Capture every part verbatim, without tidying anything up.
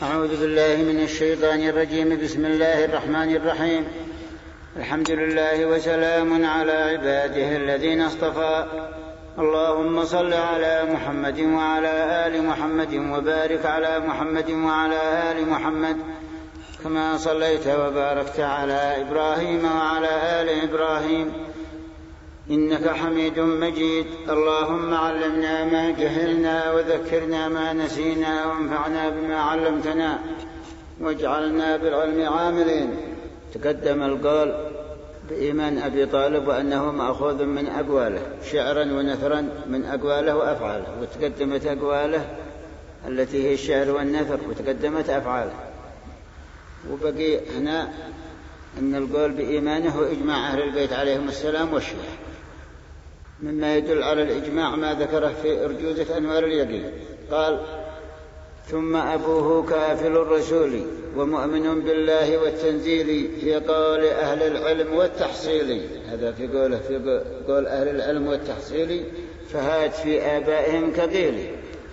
أعوذ بالله من الشيطان الرجيم. بسم الله الرحمن الرحيم. الحمد لله وسلام على عباده الذين اصطفى. اللهم صل على محمد وعلى آل محمد وبارك على محمد وعلى آل محمد كما صليت وباركت على إبراهيم وعلى آل إبراهيم إنك حميد مجيد. اللهم علمنا ما جهلنا وذكرنا ما نسينا وانفعنا بما علمتنا واجعلنا بالعلم عاملين. تقدم القول بإيمان أبي طالب وأنه مأخوذ من أقواله شعرا ونثرا من أقواله وأفعاله، وتقدمت أقواله التي هي الشعر والنثر وتقدمت أفعاله. وبقي هنا أن القول بإيمانه إجماع أهل البيت عليهم السلام والشيعة، مما يدل على الإجماع ما ذكره في أرجوزة أنوار اليقين. قال: ثم أبوه كافل الرسول ومؤمن بالله والتنزيل في قول أهل العلم والتحصيل. هذا في قوله في قول أهل العلم والتحصيل، فهات في آبائهم كقيل.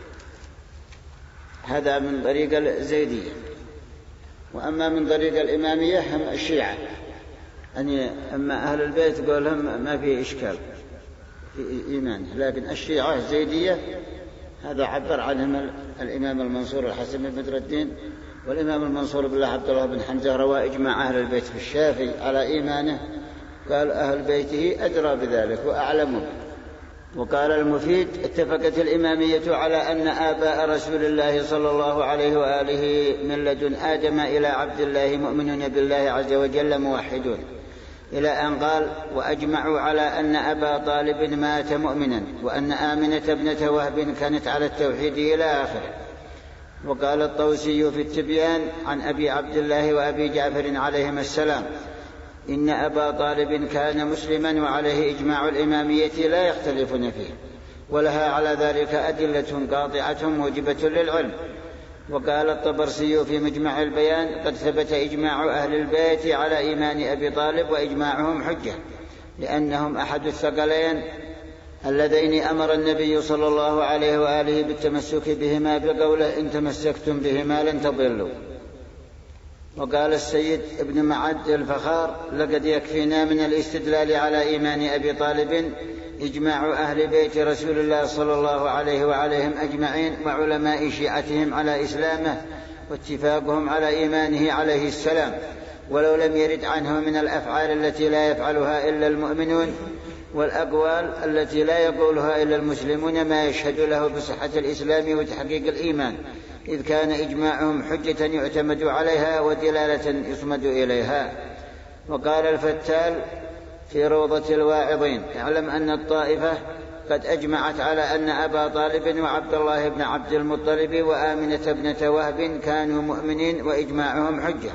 هذا من طريق الزيدية. وأما من طريق الإمامية هم الشيعة، أن أما أهل البيت قولهم ما في إشكال في إيمان، لكن الشيعة الزيدية هذا عبر عنهم الإمام المنصور الحسن بن بدر الدين. والإمام المنصور بالله عبد الله بن حمزة روى إجماع أهل البيت في الشافعي على إيمانه، قال أهل بيته أدرى بذلك وأعلمه. وقال المفيد: اتفقت الإمامية على أن آباء رسول الله صلى الله عليه وآله من لدن آدم إلى عبد الله مؤمنون بالله عز وجل موحدون، إلى أن قال: وأجمعوا على أن أبا طالب مات مؤمنا، وأن آمنة ابنة وهب كانت على التوحيد إلى آخره. وقال الطوسي في التبيان عن أبي عبد الله وأبي جعفر عليهما السلام: إن أبا طالب كان مسلما، وعليه إجماع الإمامية لا يختلفون فيه، ولها على ذلك أدلة قاطعة موجبة للعلم. وقال الطبرسي في مجمع البيان: قد ثبت إجماع أهل البيت على إيمان أبي طالب، وإجماعهم حجة، لأنهم أحد الثقلين اللذين أمر النبي صلى الله عليه وآله بالتمسك بهما بقوله: إن تمسكتم بهما لن تضلوا. وقال السيد ابن معد الفخار: لقد يكفينا من الاستدلال على إيمان أبي طالب إجماع أهل بيت رسول الله صلى الله عليه وعليهم أجمعين، وعلماء شيعتهم على إسلامه، واتفاقهم على إيمانه عليه السلام، ولو لم يرد عنه من الأفعال التي لا يفعلها إلا المؤمنون، والأقوال التي لا يقولها إلا المسلمون، ما يشهد له بصحة الإسلام وتحقيق الإيمان، إذ كان إجماعهم حجة يعتمد عليها ودلالة يصمد إليها. وقال الفتال في روضة الواعظين: اعلم أن الطائفة قد أجمعت على أن أبا طالب وعبد الله بن عبد المطلب وآمنة ابنة وهب كانوا مؤمنين، وإجماعهم حجة.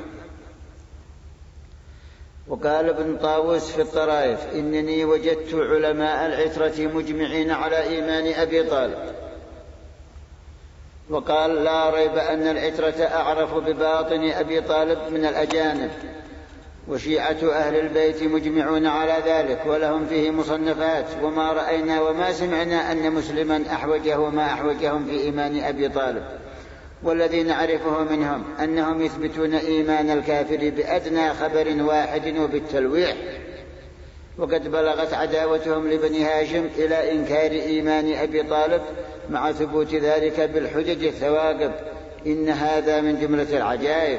وقال ابن طاووس في الطرائف: إنني وجدت علماء العترة مجمعين على إيمان أبي طالب. وقال: لا ريب أن العترة أعرف بباطن أبي طالب من الأجانب، وشيعة أهل البيت مجمعون على ذلك، ولهم فيه مصنفات، وما رأينا وما سمعنا أن مسلما أحوجه وما أحوجهم في إيمان أبي طالب. والذي نعرفه منهم أنهم يثبتون إيمان الكافر بأدنى خبر واحد وبالتلويح. وقد بلغت عداوتهم لبني هاشم إلى إنكار إيمان أبي طالب مع ثبوت ذلك بالحجج الثواقب. إن هذا من جملة العجائب.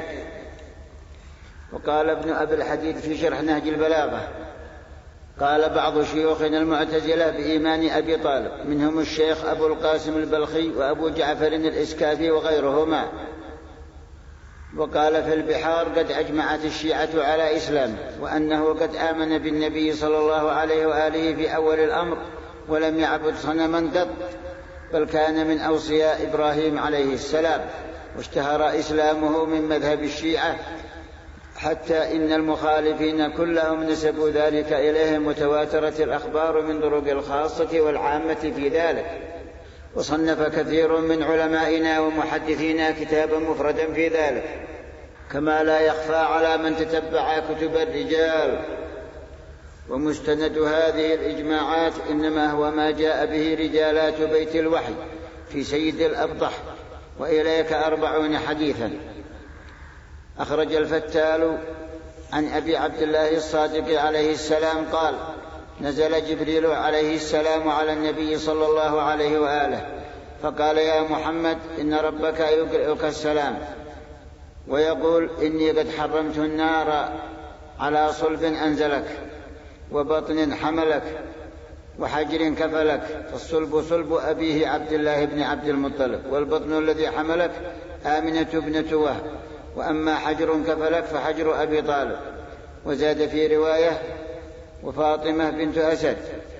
وقال ابن أبي الحديد في شرح نهج البلاغة: قال بعض شيوخنا المعتزلة بإيمان أبي طالب، منهم الشيخ أبو القاسم البلخي وأبو جعفر الإسكافي وغيرهما. وقال في البحار: قد أجمعت الشيعة على إسلامه، وأنه قد آمن بالنبي صلى الله عليه وآله في أول الأمر، ولم يعبد صنما قط، بل كان من أوصياء إبراهيم عليه السلام، واشتهر إسلامه من مذهب الشيعة، حتى إن المخالفين كلهم نسبوا ذلك إليهم، وتواترت الأخبار من طرق الخاصة والعامة في ذلك. وصنف كثير من علمائنا ومحدثينا كتابا مفردا في ذلك، كما لا يخفى على من تتبع كتب الرجال. ومستند هذه الإجماعات إنما هو ما جاء به رجالات بيت الوحي في سيد الأبطح وإليك أربعون حديثا. أخرج الفتال عن أبي عبد الله الصادق عليه السلام قال: نزل جبريل عليه السلام على النبي صلى الله عليه وآله فقال: يا محمد إن ربك يقرئك السلام ويقول: إني قد حرمت النار على صلب أنزلك وبطن حملك وحجر كفلك. فالصلب صلب أبيه عبد الله بن عبد المطلب، والبطن الذي حملك آمنة ابنة وهب، وأما حجر كفلك فحجر أبي طالب. وزاد في رواية: وفاطمة بنت أسد،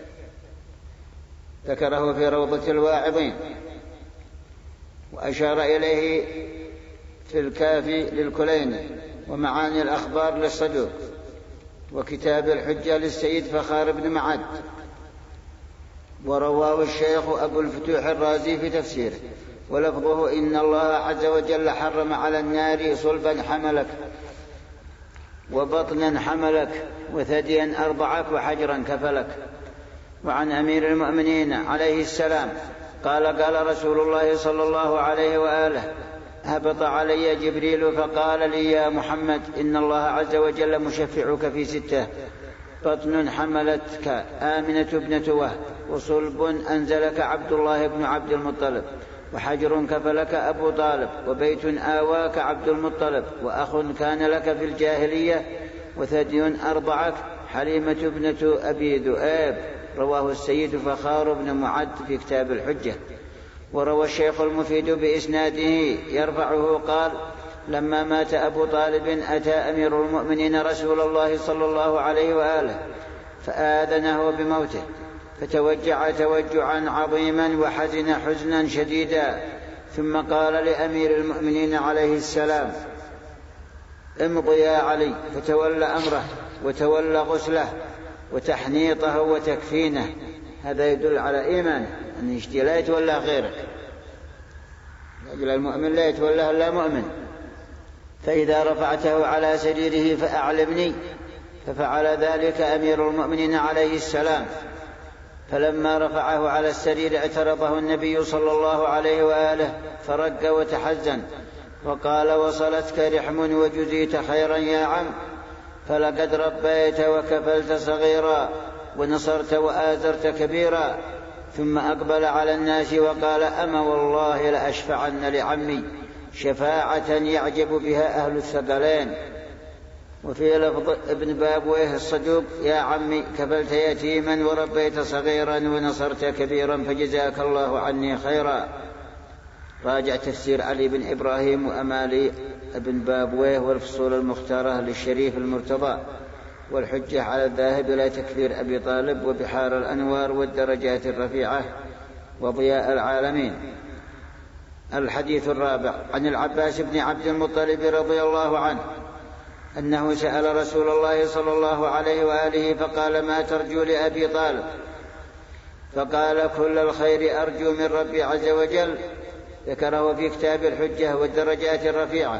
ذكره في روضة الواعظين. وأشار إليه في الكافي للكليني، ومعاني الأخبار للصدوق، وكتاب الحجة للسيد فخار بن معد. ورواه الشيخ أبو الفتوح الرازي في تفسيره، ولفظه: إن الله عز وجل حرم على النار صلبا حملك وبطنا حملك وثديا أرضعك وحجرا كفلك. وعن أمير المؤمنين عليه السلام قال: قال رسول الله صلى الله عليه وآله: هبط علي جبريل فقال لي: يا محمد إن الله عز وجل مشفعك في ستة: بطن حملتك آمنة ابنة وهب، وصلب أنزلك عبد الله بن عبد المطلب، وحجر كفلك أبو طالب، وبيت آواك عبد المطلب، وأخ كان لك في الجاهلية، وثدي أرضعك حليمة ابنة أبي ذؤاب. رواه السيد فخار بن معد في كتاب الحجة. وروى الشيخ المفيد بإسناده يرفعه قال: لما مات أبو طالب أتى أمير المؤمنين رسول الله صلى الله عليه وآله فآذنه بموته، فتوجع توجعا عظيما وحزن حزنا شديدا، ثم قال لأمير المؤمنين عليه السلام: امض يا علي. فتولى أمره وتولى غسله وتحنيطه وتكفينه. هذا يدل على إيمانه، أن يشتي لا يتولى غيرك، أجل المؤمن لا يتولى إلا مؤمن. فإذا رفعته على سريره فأعلمني. ففعل ذلك أمير المؤمنين عليه السلام. فلما رفعه على السرير اعترضه النبي صلى الله عليه وآله فرق وتحزن وقال: وصلتك رحم وجزيت خيرا يا عم، فلقد ربيت وكفلت صغيرا ونصرت وآزرت كبيرا. ثم أقبل على الناس وقال: أما والله لأشفعن لعمي شفاعة يعجب بها أهل الثقلين. وفي لفظ ابن بابويه الصدوق: يا عمي كفلت يتيما وربيت صغيرا ونصرت كبيرا فجزاك الله عني خيرا. راجع تفسير علي بن إبراهيم وأمالي ابن بابويه والفصول المختارة للشريف المرتضى، والحجة على الذاهب إلى تكفير أبي طالب، وبحار الأنوار والدرجات الرفيعة وضياء العالمين. الحديث الرابع عن العباس بن عبد المطلب رضي الله عنه أنه سأل رسول الله صلى الله عليه وآله فقال: ما ترجو لأبي طالب؟ فقال: كل الخير أرجو من ربي عز وجل. ذكره في كتاب الحجة والدرجات الرفيعة.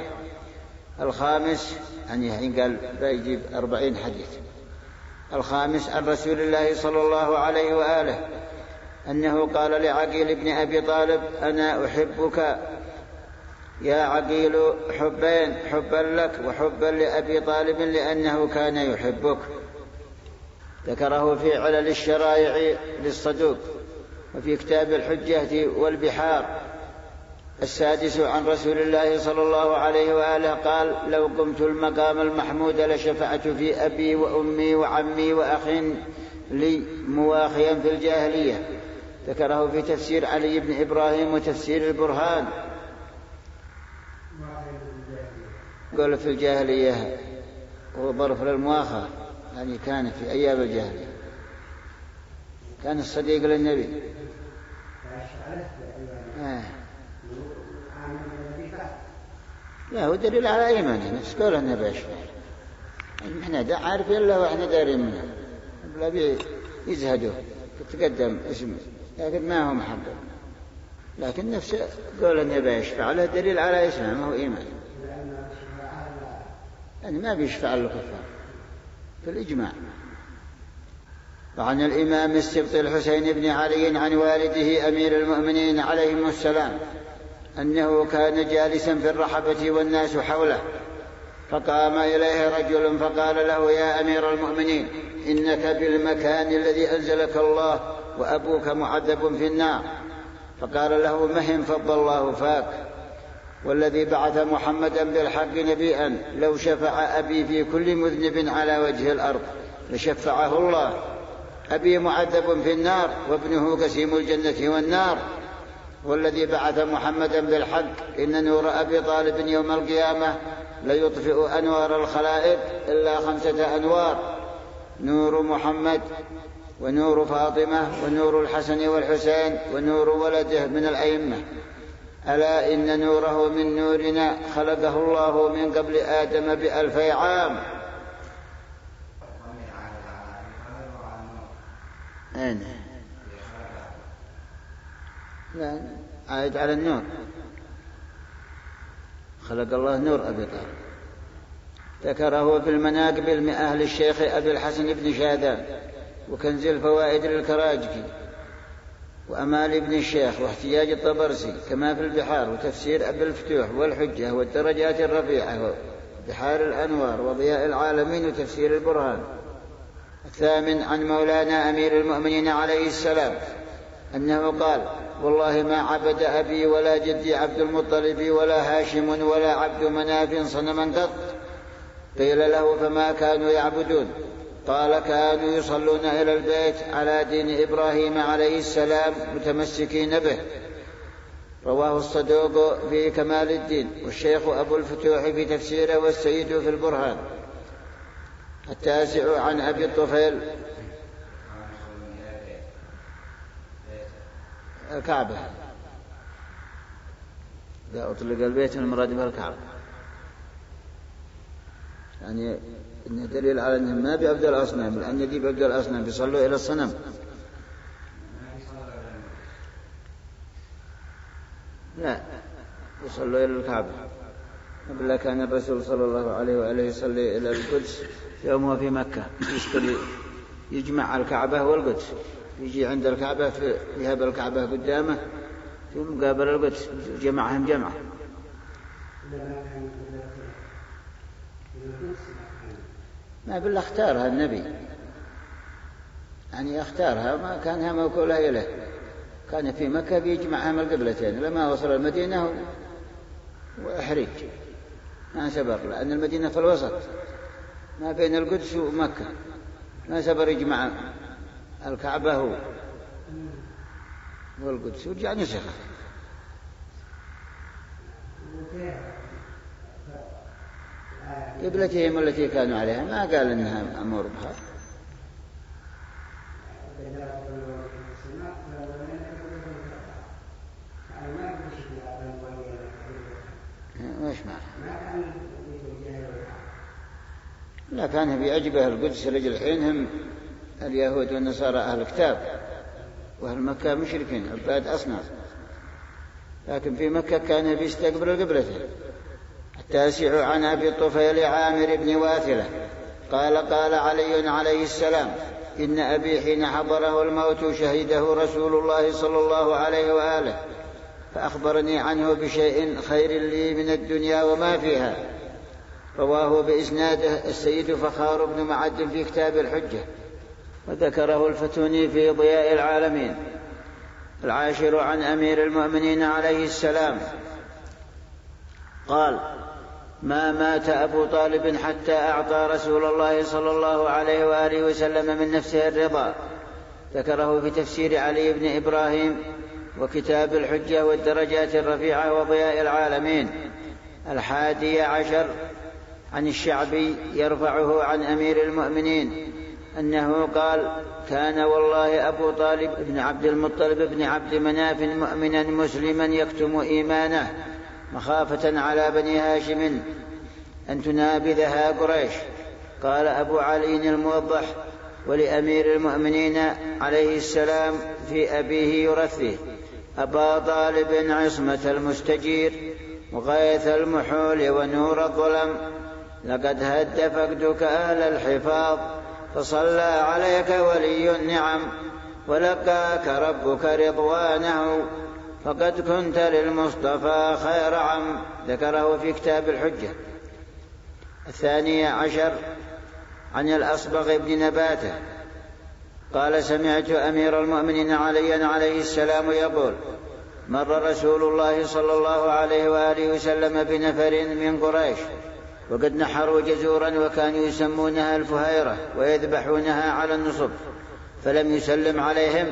الخامس يعني قال بيجيب أربعين حديث. الخامس عن رسول الله صلى الله عليه وآله أنه قال لعقيل بن أبي طالب: أنا أحبك يا عقيل حبين، حبا لك وحبا لأبي طالب لأنه كان يحبك. ذكره في علل الشرائع للصدوق وفي كتاب الحجة والبحار. السادس عن رسول الله صلى الله عليه وآله قال: لو قمت المقام المحمود لشفعت في أبي وأمي وعمي وأخ لي مواخيا في الجاهلية. ذكره في تفسير علي بن إبراهيم وتفسير البرهان. قال في الجاهلية هو ظرف للمواخاة، يعني كان في أيام الجاهلية، كان الصديق للنبي. آه. لا هو دليل على إيمانه، نفس قول النبي أشفع. إحنا دا عارفين الله وإحنا دارين منه، لا يزهدوا تقدم اسمه، لكن ما هو محبب. لكن نفس قول النبي يشفع له دليل على اسمه، ما هو إيمان. يعني ما بيشفع الكفار في الإجماع. وعن الإمام السبط الحسين بن علي عن والده أمير المؤمنين عليهم السلام أنه كان جالسا في الرحبة والناس حوله، فقام إليه رجل فقال له: يا أمير المؤمنين، إنك بالمكان الذي أنزلك الله وأبوك معذب في النار. فقال له: مهن فضل الله فاك، والذي بعث محمدا بالحق نبيا لو شفع أبي في كل مذنب على وجه الأرض لشفعه الله. أبي معذب في النار وابنه قسيم الجنة والنار، والذي بعث محمدا بالحق إن نور أبي طالب يوم القيامة ليطفئ أنوار الخلائق إلا خمسة أنوار: نور محمد، ونور فاطمة، ونور الحسن والحسين، ونور ولده من الأئمة. ألا إن نوره من نورنا خلقه الله من قبل آدم بألفي عام. أين؟ لا، عائد على النور. خلق الله نور أبي طالب. ذكره في المناقب المئة للشيخ أبي الحسن بن شاذان، وكنز الفوائد للكراجكي، وأمال ابن الشيخ، واحتجاج الطبرسي، كما في البحار، وتفسير أبي الفتوح، والحجة، والدرجات الرفيعة، بحار الأنوار، وضياء العالمين، وتفسير البرهان. الثامن عن مولانا أمير المؤمنين عليه السلام أنه قال: والله ما عبد أبي ولا جدي عبد المطلب ولا هاشم ولا عبد مناف صنما قط. قيل له: فما كانوا يعبدون؟ قال: كانوا يصلون إلى البيت على دين إبراهيم عليه السلام متمسكين به. رواه الصدوق في كمال الدين، والشيخ أبو الفتوح في تفسيره، والسيد في البرهان. التاسع عن أبي الطفيل الكعبة. إذا أطلق البيت المراد به الكعبة، يعني إنه دليل على أنهم ما بيعبدوا الأصنام، لأن دي بيعبدوا الأصنام بيصلوا إلى الصنم. لا، يصلوا إلى الكعبة. قبل كان الرسول صلى الله عليه وآله يصلي إلى القدس يومه في مكة، يشتري يجمع الكعبة والقدس، يجي عند الكعبة في يهب الكعبة قدامه في مقابل القدس، جمعهم جمع. ما بالله اختارها النبي، يعني اختارها، ما كانها موكولة إليه. كان في مكة بيجمعها من القبلتين، لما وصل المدينة وأحرج ما سبر، لأن المدينة في الوسط ما بين القدس ومكة، ما سبر يجمع الكعبة والقدس، ورجع نسخ. قبلتهم التي كانوا عليها، ما قال إنها أمور بها. وش معنى؟ لا، كان بيعجبه القدس رجل حينهم اليهود والنصارى أهل الكتاب، وأهل مكة مشركين عباد أصنام، لكن في مكة كان بيستقبل القبلتين. التاسع عن أبي الطفيل عامر بن واثلة قال: قال علي عليه السلام: إن أبي حين حضره الموت شهده رسول الله صلى الله عليه وآله، فأخبرني عنه بشيء خير لي من الدنيا وما فيها. رواه بإسناده السيد فخار بن معد في كتاب الحجة، وذكره الفتوني في ضياء العالمين. العاشر عن أمير المؤمنين عليه السلام قال: ما مات أبو طالب حتى أعطى رسول الله صلى الله عليه وآله وسلم من نفسه الرضا. ذكره في تفسير علي بن إبراهيم، وكتاب الحجة، والدرجات الرفيعة، وضياء العالمين. الحادي عشر عن الشعبي يرفعه عن أمير المؤمنين أنه قال: كان والله أبو طالب بن عبد المطلب بن عبد مناف مؤمنا مسلما يكتم إيمانه مخافة على بني هاشم أن تنابذها قريش. قال أبو علي الموضح: ولأمير المؤمنين عليه السلام في أبيه يرثه: أبا طالب عصمة المستجير وغيث المحول ونور الظلم، لقد هد فقدك أهل الحفاظ، فصلى عليك ولي النعم، ولقاك ربك رضوانه، فقد كنت للمصطفى خير عم. ذكره في كتاب الحجة. الثانية عشر عن الأصبغ بن نباتة قال سمعت أمير المؤمنين علي عليه السلام يقول مر رسول الله صلى الله عليه وآله وسلم بنفر من قريش وقد نحروا جزورا وكانوا يسمونها الفهيرة ويذبحونها على النصب فلم يسلم عليهم.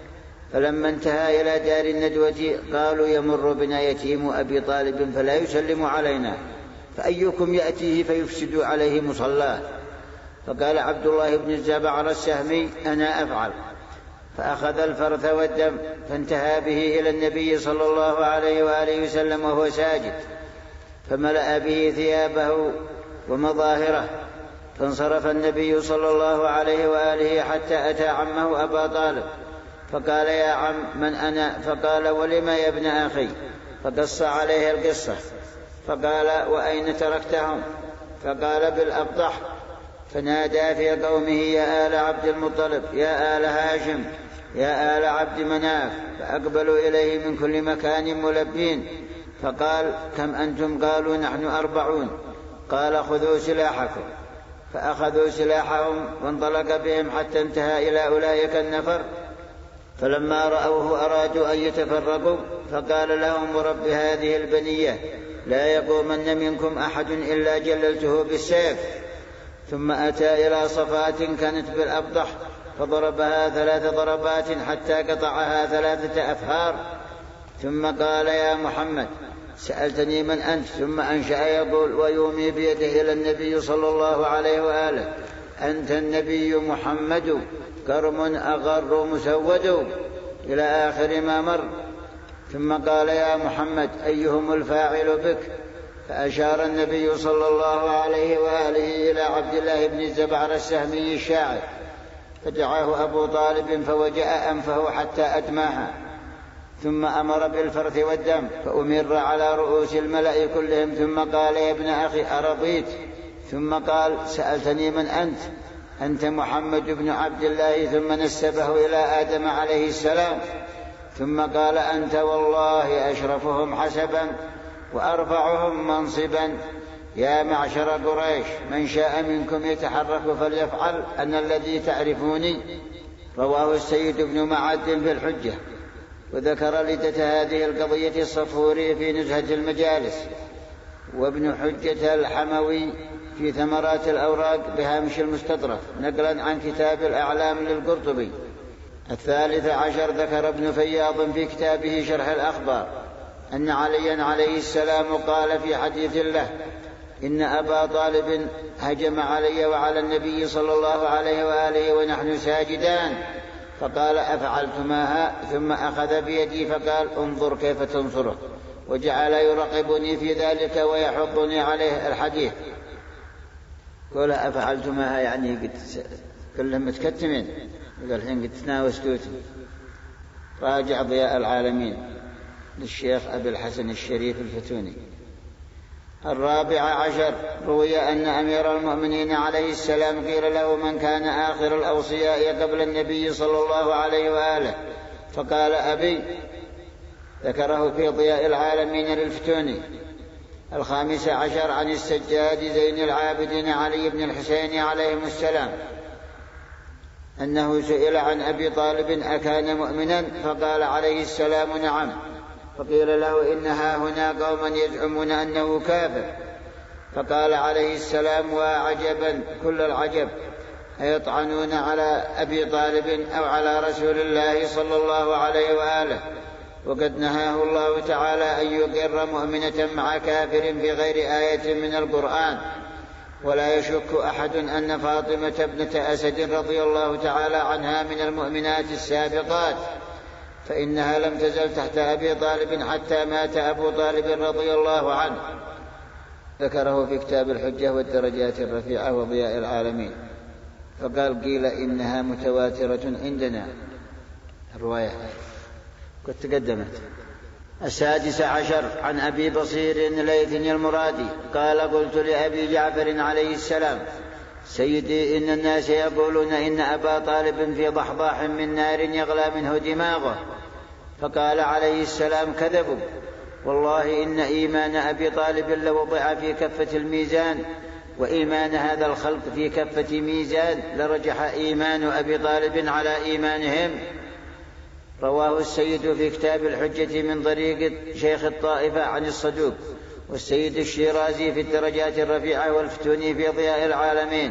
فلما انتهى إلى دار الندوة قالوا يمر بنا يتيم أبي طالب فلا يسلم علينا فأيكم يأتيه فيفسد عليه مصلاه؟ فقال عبد الله بن الزبعر السهمي أنا أفعل. فأخذ الفرث والدم فانتهى به إلى النبي صلى الله عليه وآله وسلم وهو ساجد فملأ به ثيابه ومظاهره. فانصرف النبي صلى الله عليه وآله حتى أتى عمه أبا طالب فقال يا عم من أنا؟ فقال ولم يا ابن أخي؟ فقص عليه القصة. فقال وأين تركتهم؟ فقال بالأبطح. فنادى في قومه يا آل عبد المطلب يا آل هاشم يا آل عبد مناف فأقبلوا إليه من كل مكان ملبين. فقال كم أنتم؟ قالوا نحن أربعون. قال خذوا سلاحكم. فأخذوا سلاحهم وانطلق بهم حتى انتهى إلى أولئك النفر. فلما رأوه أرادوا أن يتفرقوا فقال لهم رب هذه البنية لا يقومن منكم أحد إلا جللته بالسيف. ثم أتى إلى صفات كانت بالأبطح فضربها ثلاث ضربات حتى قطعها ثلاثة أفهار. ثم قال يا محمد سألتني من أنت؟ ثم أنشأ يقول ويومي بيده إلى النبي صلى الله عليه وآله أنت النبي محمد كرم أغر مسود إلى آخر ما مر. ثم قال يا محمد أيهم الفاعل بك؟ فأشار النبي صلى الله عليه وآله إلى عبد الله بن الزبعر السهمي الشاعر فدعاه أبو طالب فوجأ أنفه حتى أدماها. ثم أمر بالفرث والدم فأمر على رؤوس الملأ كلهم. ثم قال يا ابن أخي أرضيت؟ ثم قال سألتني من أنت؟ أنت محمد بن عبد الله. ثم نسبه إلى آدم عليه السلام. ثم قال أنت والله أشرفهم حسبا وأرفعهم منصبا. يا معشر قريش من شاء منكم يتحرك فليفعل أن الذي تعرفوني. رواه السيد بن معد في الحجة. وذكر لدة هذه القضية الصفوري في نزهة المجالس وابن حجة الحموي في ثمرات الأوراق بهامش المستطرف نقلا عن كتاب الأعلام للقرطبي. الثالث عشر ذكر ابن فياض في كتابه شرح الأخبار أن عليا عليه السلام قال في حديث له إن أبا طالب هجم علي وعلى النبي صلى الله عليه وآله ونحن ساجدان فقال أفعلتماها؟ ثم أخذ بيدي فقال انظر كيف تنصره وجعل يرقبني في ذلك ويحضني عليه الحديث. قال أفعلتماها يعني قد كلهم متكتمين. قال الحين قد تناوستوتي. راجع ضياء العالمين للشيخ أبي الحسن الشريف الفتوني. الرابع عشر روي أن أمير المؤمنين عليه السلام قيل له من كان آخر الأوصياء قبل النبي صلى الله عليه وآله؟ فقال أبي. ذكره في ضياء العالمين للفتوني. الخامس عشر عن السجاد زين العابدين علي بن الحسين عليهم السلام أنه سئل عن أبي طالب أكان مؤمنا؟ فقال عليه السلام نعم. فقيل له إنها هنا قوما يزعمون أنه كافر. فقال عليه السلام وعجبا كل العجب أيطعنون على أبي طالب أو على رسول الله صلى الله عليه وآله وقد نهاه الله تعالى أن يقر مؤمنة مع كافر بغير آية من القرآن. ولا يشك أحد أن فاطمة ابنة أسد رضي الله تعالى عنها من المؤمنات السابقات فإنها لم تزل تحت أبي طالب حتى مات أبو طالب رضي الله عنه. ذكره في كتاب الحجة والدرجات الرفيعة وضياء العالمين. فقال قيل إنها متواترة عندنا الرواية قد تقدمت. السادس عشر عن أبي بصير ليث المرادي قال قلت لأبي جعفر عليه السلام سيدي إن الناس يقولون إن أبا طالب في ضحضاح من نار يغلى منه دماغه فقال عليه السلام: كذبوا، والله إن إيمان أبي طالب لوضع في كفة الميزان، وإيمان هذا الخلق في كفة ميزان، لرجح إيمان أبي طالب على إيمانهم. رواه السيد في كتاب الحجة من طريق شيخ الطائفة عن الصدوق، والسيد الشيرازي في الدرجات الرفيعة، والفتوني في ضياء العالمين.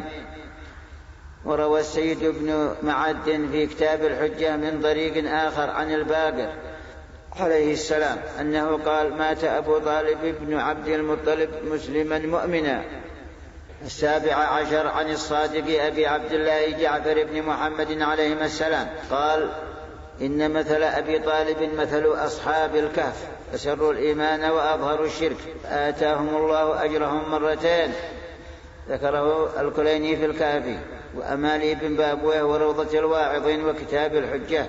وروى السيد ابن معد في كتاب الحجة من طريق آخر عن الباقر عليه السلام أنه قال: مات أبو طالب بن عبد المطلب مسلما مؤمنا. السابع عشر عن الصادق أبي عبد الله جعفر بن محمد عليهما السلام قال: إن مثل أبي طالب مثل أصحاب الكهف، أسروا الإيمان وأظهروا الشرك، آتاهم الله أجرهم مرتين. ذكره الكليني في الكافي، وأمالي بن بابويه وروضة الواعظين وكتاب الحجة،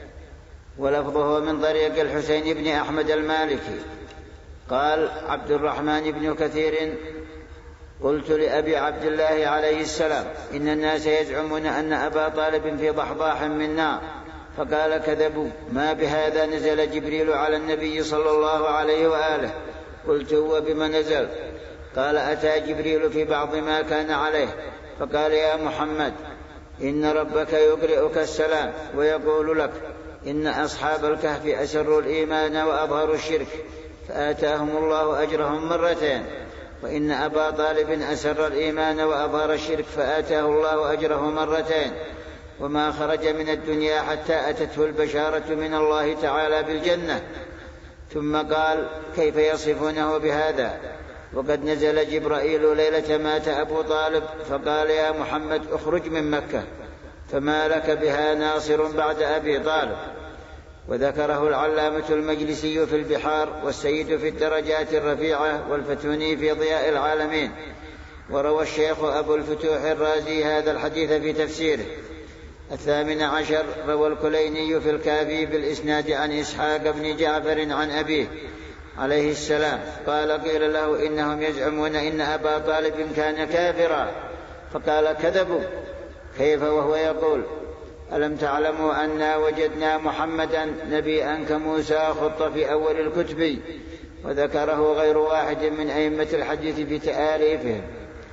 ولفظه من طريق الحسين بن أحمد المالكي. قال عبد الرحمن بن كثير: قلت لأبي عبد الله عليه السلام: إن الناس يزعمون أن أبا طالب في ضحضاح من نار. فقال: كذبوا، ما بهذا نزل جبريل على النبي صلى الله عليه وآله. قلت: وبما نزل؟ قال: أتى جبريل في بعض ما كان عليه، فقال: يا محمد، إن ربك يقرئك السلام ويقول لك إن أصحاب الكهف أسروا الإيمان وأظهروا الشرك، فآتاهم الله أجرهم مرتين. وإن أبا طالب أسر الإيمان وأظهر الشرك، فآتاه الله أجره مرتين، وما خرج من الدنيا حتى أتته البشارة من الله تعالى بالجنة. ثم قال: كيف يصفونه بهذا؟ وقد نزل جبرائيل ليلة مات أبو طالب فقال: يا محمد، اخرج من مكة، فما لك بها ناصر بعد أبي طالب. وذكره العلامة المجلسي في البحار، والسيد في الدرجات الرفيعة، والفتوني في ضياء العالمين. وروى الشيخ أبو الفتوح الرازي هذا الحديث في تفسيره. الثامن عشر روى الكليني في الكافي بالإسناد عن إسحاق بن جعفر عن أبيه عليه السلام قال: قيل له: إنهم يزعمون إن أبا طالب كان كافرا. فقال: كذبوا، كيف وهو يقول: ألم تعلموا أنا وجدنا محمدا نبيا كموسى خط في أول الكتب. وذكره غير واحد من أئمة الحديث في تآليفهم.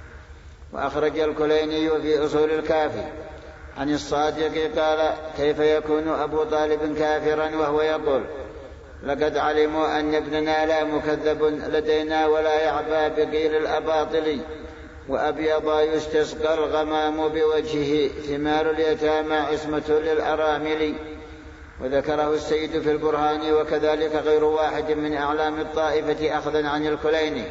وأخرج الكليني في أصول الكافي عن الصادق قال: كيف يكون أبو طالب كافرا وهو يقول: لقد علموا أن ابننا لا مكذب لدينا ولا يعبى بقيل الأباطل، وأبيض يستسقى الغمام بوجهه، ثمار اليتامى عصمة للأرامل. وذكره السيد في البرهان، وكذلك غير واحد من أعلام الطائفة أخذا عن الكليني.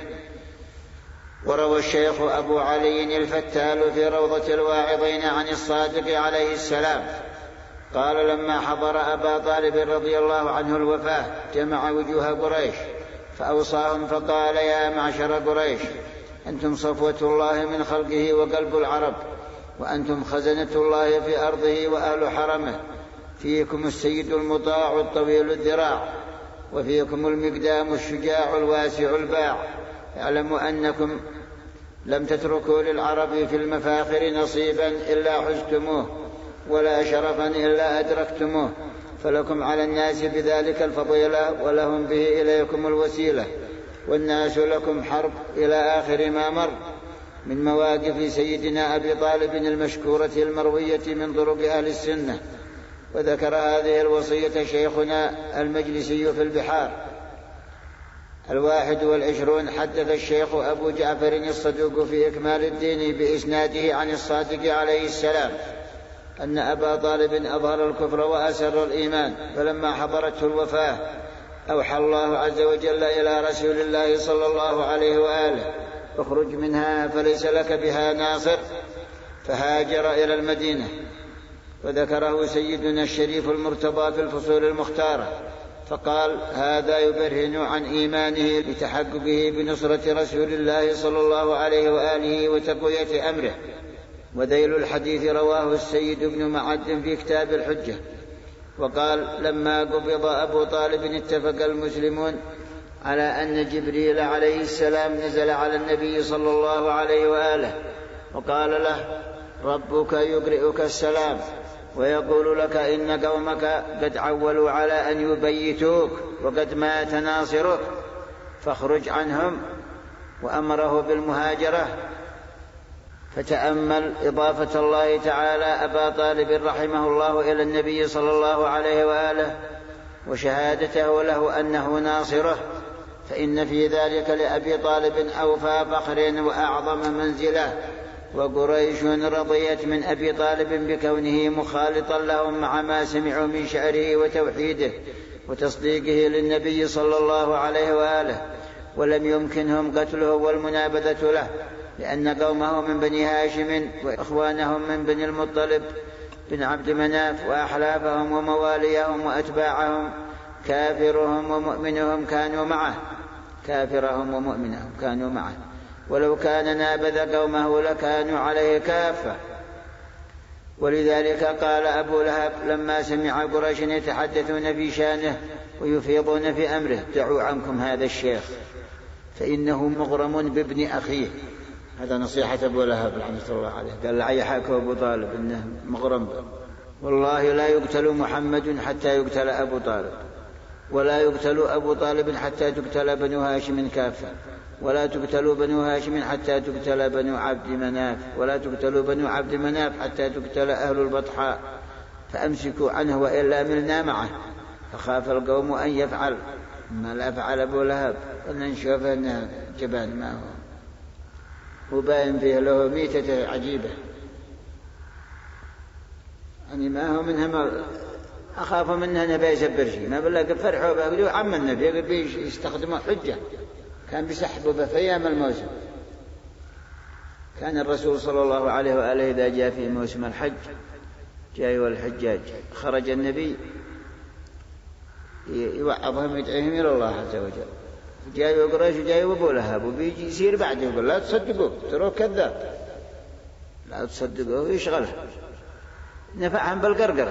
وروى الشيخ أبو علي الفتال في روضة الواعظين عن الصادق عليه السلام قال: لما حضر أبا طالب رضي الله عنه الوفاة جمع وجوه قريش فأوصاهم فقال: يا معشر قريش، أنتم صفوة الله من خلقه وقلب العرب، وأنتم خزنة الله في أرضه وأهل حرمه، فيكم السيد المطاع الطويل الذراع، وفيكم المقدام الشجاع الواسع الباع. اعلموا أنكم لم تتركوا للعرب في المفاخر نصيبا إلا حزتموه، ولا شرفا إلا أدركتموه، فلكم على الناس بذلك الفضيلة، ولهم به إليكم الوسيلة، والناس لكم حرب، إلى آخر ما مر من مواقف سيدنا أبي طالب المشكورة المروية من طرق أهل السنة. وذكر هذه الوصية شيخنا المجلسي في البحار. الواحد والعشرون حدث الشيخ أبو جعفر الصدوق في إكمال الدين بإسناده عن الصادق عليه السلام أن أبا طالب أظهر الكفر وأسر الإيمان، فلما حضرته الوفاة أوحى الله عز وجل إلى رسول الله صلى الله عليه وآله: اخرج منها فليس لك بها ناصر، فهاجر إلى المدينة. وذكره سيدنا الشريف المرتضى في الفصول المختارة، فقال: هذا يبرهن عن إيمانه بتحققه بنصرة رسول الله صلى الله عليه وآله وتقوية أمره. وذيل الحديث رواه السيد ابن معد في كتاب الحجة. وقال: لما قبض أبو طالب اتفق المسلمون على أن جبريل عليه السلام نزل على النبي صلى الله عليه وآله وقال له: ربك يقرئك السلام ويقول لك إن قومك قد عولوا على أن يبيتوك وقد مات ناصرك فاخرج عنهم، وأمره بالمهاجرة. فتأمل إضافة الله تعالى أبا طالب رحمه الله إلى النبي صلى الله عليه وآله وشهادته له أنه ناصره، فإن في ذلك لأبي طالب أوفى فخر وأعظم منزلة. وقريش رضيت من أبي طالب بكونه مخالطا لهم مع ما سمعوا من شعره وتوحيده وتصديقه للنبي صلى الله عليه وآله، ولم يمكنهم قتله والمنابذة له، لأن قومه من بني هاشم وإخوانهم من بني المطلب بن عبد مناف وأحلافهم ومواليهم وأتباعهم كافرهم ومؤمنهم كانوا معه كافرهم ومؤمنهم كانوا معه ولو كان نابذ قومه لكانوا عليه كافة. ولذلك قال أبو لهب لما سمع قريش يتحدثون في شانه ويفيضون في أمره: دعوا عنكم هذا الشيخ فإنه مغرم بابن أخيه. هذا نصيحة أبو لهب رحمة الله عليه، قال لعي حاكم أبو طالب إنه مغرم، والله لا يقتل محمد حتى يقتل أبو طالب، ولا يقتل أبو طالب حتى تقتل بنو هاشم كافة، ولا تقتل بنو هاشم حتى تقتل بنو عبد مناف، ولا تقتل بنو عبد مناف حتى تقتل أهل البطحاء، فأمسكوا عنه وإلا ملنا معه. فخاف القوم أن يفعل ما لا فعل أبو لهب. قلنا نشوف أنه جبان ما هو وباين فيه له ميتة عجيبة، يعني ما هو منها أخاف منها نبي يسبر شيء، ما بالله فرحوا بأقلوا عم النبي يقول يستخدموا حجة، كان بيسحبوا في أيام الموسم. كان الرسول صلى الله عليه وآله إذا جاء في موسم الحج جاء والحجاج خرج النبي يوعظهم يدعيهم إلى الله عز وجل، جاء قريش جاء أبو لهب وبيجي يصير بعده يقول لا تصدقوه تروا كذاب، لا تصدقوه يشغله، نفعهم بالقرقرة.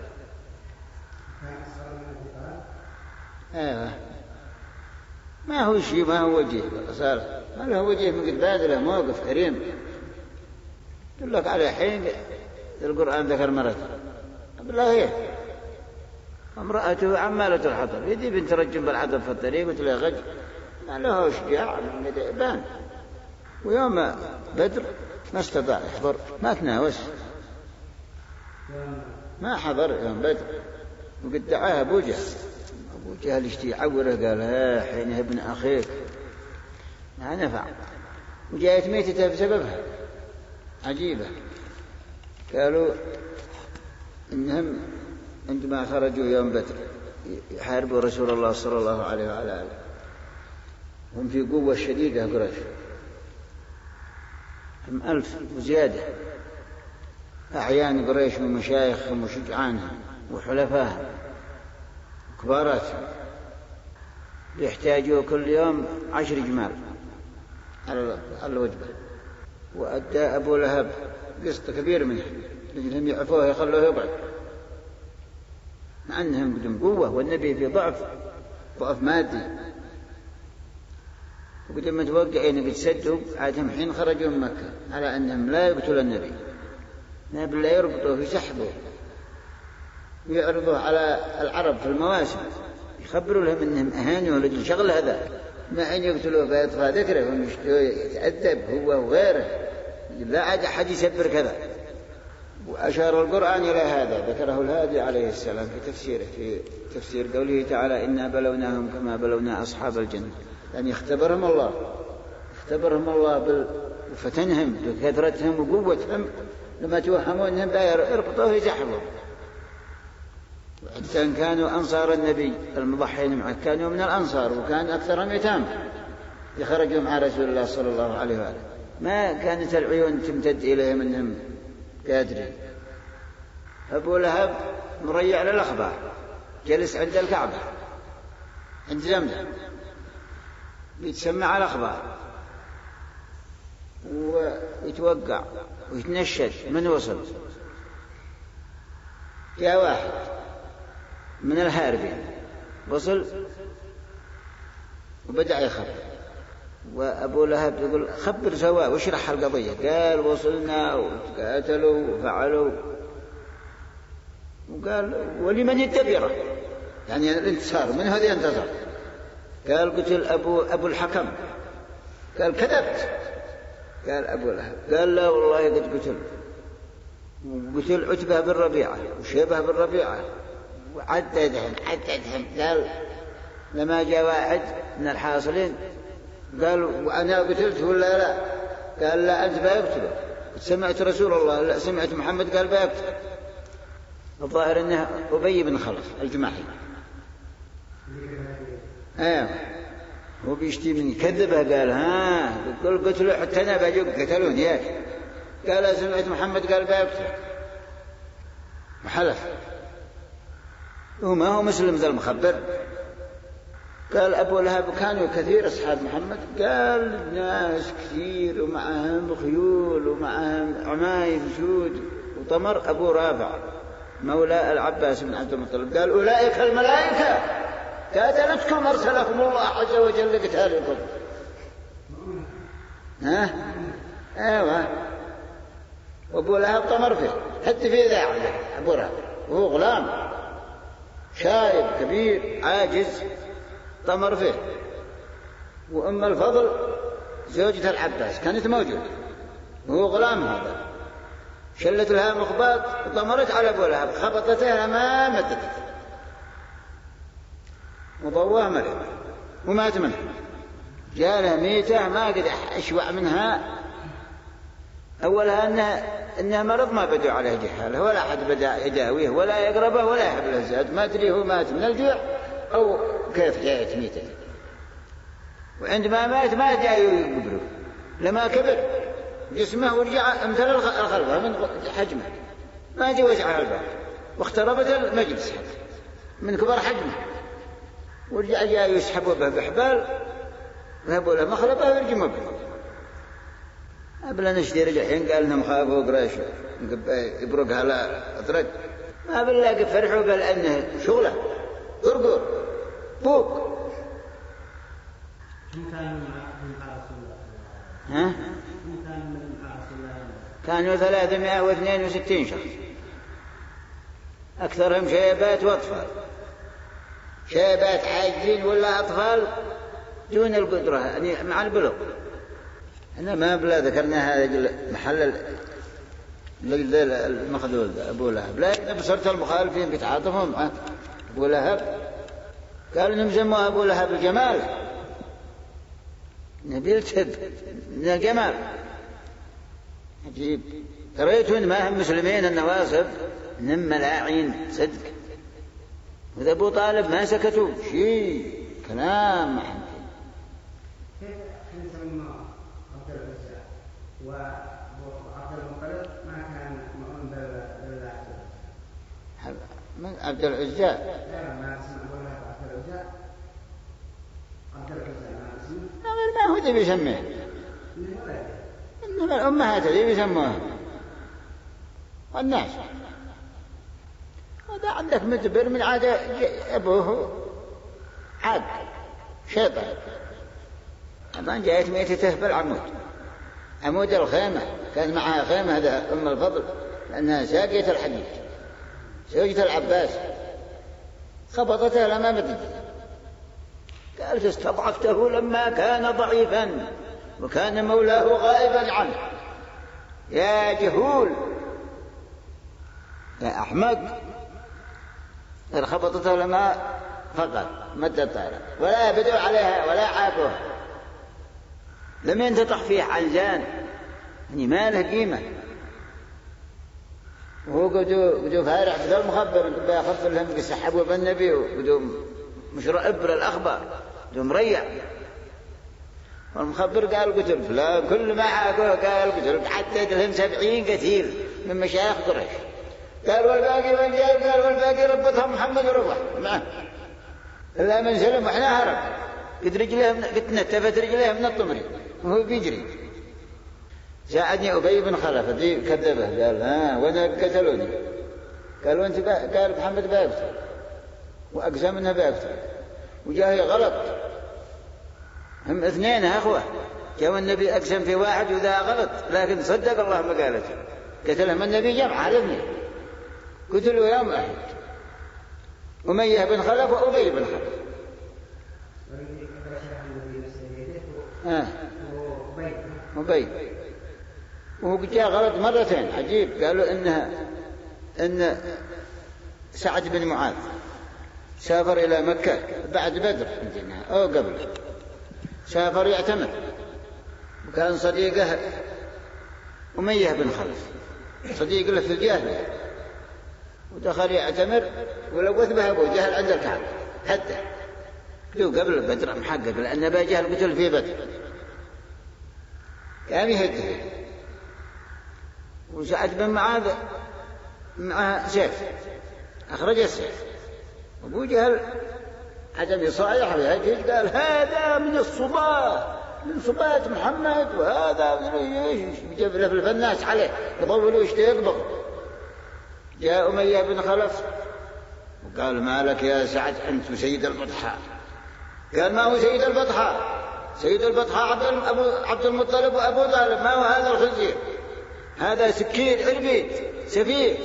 ايوه ما هو شيء، ما هو وجيه صار ما له وجيه من قد بادله موقف كريم يقول لك على حين القرآن ذكر مرته بالله هي امرأته عمالة الحطب، يدي بنت رجم بالحطب في الطريق قلت له غج، ما له شجاع من بان. ويوم بدر ما استطاع يحضر، ما تناوس ما حضر يوم بدر، وقد دعاه أبو جهل. أبو جهل اشتي عوره قال ها حين ابن أخيك ما نفع، وجاءت ميتته بسببها عجيبة. قالوا إنهم عندما خرجوا يوم بدر يحاربوا رسول الله صلى الله عليه وعلى آله هم في قوة شديدة قريش، هم ألف وزيادة، أعيان قريش ومشايخهم وشجعانهم وحلفائهم كباراتهم، يحتاجوا كل يوم عشر جمال على الوجبة. وأدى أبو لهب قسط كبير منه لأنهم يعفوه يخلوه يقعد، مع أنهم بدهم قوة والنبي في ضعف ضعف مادي، وقد متوقعين قد سدوا عادهم حين خرجوا من مكة على أنهم لا يقتلوا النبي، نبي لا يربطوه يسحبوه ويعرضوه على العرب في المواسم، يخبروا لهم أنهم أهانوا لجل شغل هذا، ما أن يقتلوه فيطفى ذكره ويتأدب هو وغيره، لا عاد أحد يسبر كذا. وأشار القرآن إلى هذا، ذكره الهادي عليه السلام في تفسيره في تفسير قوله تعالى إنا بلوناهم كما بلونا أصحاب الجنة، يعني اختبرهم الله اختبرهم الله بفتنهم بكثرتهم وقوتهم لما توهموا أنهم لا يربطوه يزحفوا. حتى كانوا أنصار النبي المضحين معه كانوا من الأنصار، وكان أكثرهم يتامى يخرجوا مع رسول الله صلى الله عليه وآله، ما كانت العيون تمتد إليهم أنهم قادرين. أبو لهب مريع للأخبار جلس عند الكعبة عند زمزم يتسمع الأخبار ويتوقع ويتنشد من وصل. جاء واحد من الهاربين وصل وبدأ يخبر، وأبو لهب يقول خبر سواء واشرح القضية. قال وصلنا وقاتلوا وفعلوا وقال ولمن يدبره، يعني الانتصار من هذا ينتصر. قال قتل أبو, أبو الحكم. قال كذبت. قال أبو لهب. قال لا والله قد قتل. وقتل عتبة بن ربيعة وشيبة بن ربيعة وعددهم عددهم. قال لما جاء واحد من الحاصلين قال وأنا قتلت ولا لا؟ قال لا أنت بيقتله. سمعت رسول الله؟ لا سمعت محمد قال بيقتل. الظاهر أنه أبي بن خلف الجماحي. ايه هو بيشتي من كذبه. قال ها قل قتلوا حتى انا بجوك قتلوني ياك. قال سمعت محمد قال بيقتل وحلف. وما هو مسلم ذا المخبر. قال أبو لهب كانوا كثير أصحاب محمد. قال ناس كثير ومعهم خيول ومعهم عمايل جود وطمر. أبو رافع مولى العباس بن عبد المطلب قال أولئك الملائكة قاتلتكم أرسلكم الله عز وجل لقتالكم. ها ايوه. وابو لهب طمر فيه حتى في ذا ابو لهب وهو غلام شايب كبير عاجز طمر فيه. وام الفضل زوجة العباس كانت موجودة وهو غلام هذا شلت لها مخباط وطمرت على ابو لهب خبطتها ما ماتت وضواه مريض ومات منها. جاء ميتة ما قد أشوع منها. أولها أنها, إنها مرض ما بدوا عليه جحاله ولا أحد بدأ يداويه ولا يقربه ولا يحبله الزاد. ما أدري هو مات من الجوع أو كيف جاءت ميتة. وعندما مات ما جاء يقبره لما كبر جسمه ورجع مثل الخلفة من حجمه ما جوز على الباب واختربت المجلس من كبر حجمه. ورجع جاء يسحبوا به بحبال ذهبوا له مخلبه ويرجموا به. قبل نشتري رجع حين قال لهم خافوا قريش يبرق على أطرق ما بالله فرحوا قال أنه شغله قرقر بوك. ها؟ كانوا ثلاثمائة واثنين وستين شخص أكثرهم شيبات وأطفال. شيبات عاجزين ولا أطفال دون القدرة يعني مع البلوغ. أنا ما بلا ذكرنا هذا محل المخذول أبو لهب. لكن بصرت المخالفين بتعاطفهم مع أبو لهب قالوا إنهم سموه أبو لهب الجمال نبيل تب من الجمال عجيب. رأيتون ما هم مسلمين النواصب إنهم ملاعين صدق. وإذا أبو طالب ما سكتوا شيء كلام محمد. كيف نسمى عبد العزة وعبد المطلب ما كان مؤمن بالله؟ من عبد العزة؟ لا ما اسمه أبو لهب عبد العزة. عبد العزة ما اسمه؟ ما هو ذي بيسميه. إنما الأمهات ذي بيسموها والناس. هذا عندك مدبر من عادة أبوه عاد شيطان. أما جاءت ميتته بالعمود عمود الخيمة كان معها خيمة هذا أم الفضل لأنها ساقية الحديد زوجة العباس خبطتها لما بدت. قالت استضعفته لما كان ضعيفا وكان مولاه غائبا عنه. يا جهول يا أحمق. خبطتها لما فقط مدت طائرة ولا بدوا عليها ولا عابوها. لم ينتطح فيه عنزان يعني ما له قيمة. وهو قدوا قدوا فارح في المخبر بياخذ لهم يسحبوا بالنبي وقدوا مشروع إبر الأخبار قدوا مريع. والمخبر قال قتل فلان كل ما عاقوه قال قتل حدد لهم سبعين قتيل من مشايخ قريش. قال والباقي من جاء قال والباقي ربطها محمد وربح معه إلا من سلم وإحنا هرب قد رجليه قد نتفت رجليه من الطمري وهو بيجري. ساعدني أبي بن خلف ذي كذبه قال ها وانا قتلوني. قال وانت قال محمد باقتل وأقسم انها باقتل وجاهي غلط. هم اثنين أخوة جاء النبي أقسم في واحد وذا غلط لكن صدق الله ما قالته قتلهم النبي جمع عرفني قتلوا يوم أحد، أمية بن خلف وأبي بن خلف. آه. أبي وهو جاء غلط مرتين عجيب، قالوا إنها إن سعد بن معاذ سافر إلى مكة بعد بدر أو قبل، سافر يعتمر، وكان صديقه أمية بن خلف صديق له في الجاهلية، ودخل يعتمر ولوث به أبو جهل عند الكعبة حتى له قبل بدر محقق، لأن أبا جهل قتل في بدر قام يهده، وسعد بن معاذ معه سيف أخرج السيف، أبو جهل عدم يصايح ويهجج قال هذا من الصباة من صباة محمد، وهذا من ايش يجبله في الناس عليه يطولوا يشتيقبض. جاء أمية بن خلف وقال ما لك يا سعد أنت سيد البطحاء؟ قال ما هو سيد البطحاء، سيد البطحاء عبد المطلب وأبو طالب، ما هو هذا الخنزير، هذا سكين عربيد سفيه.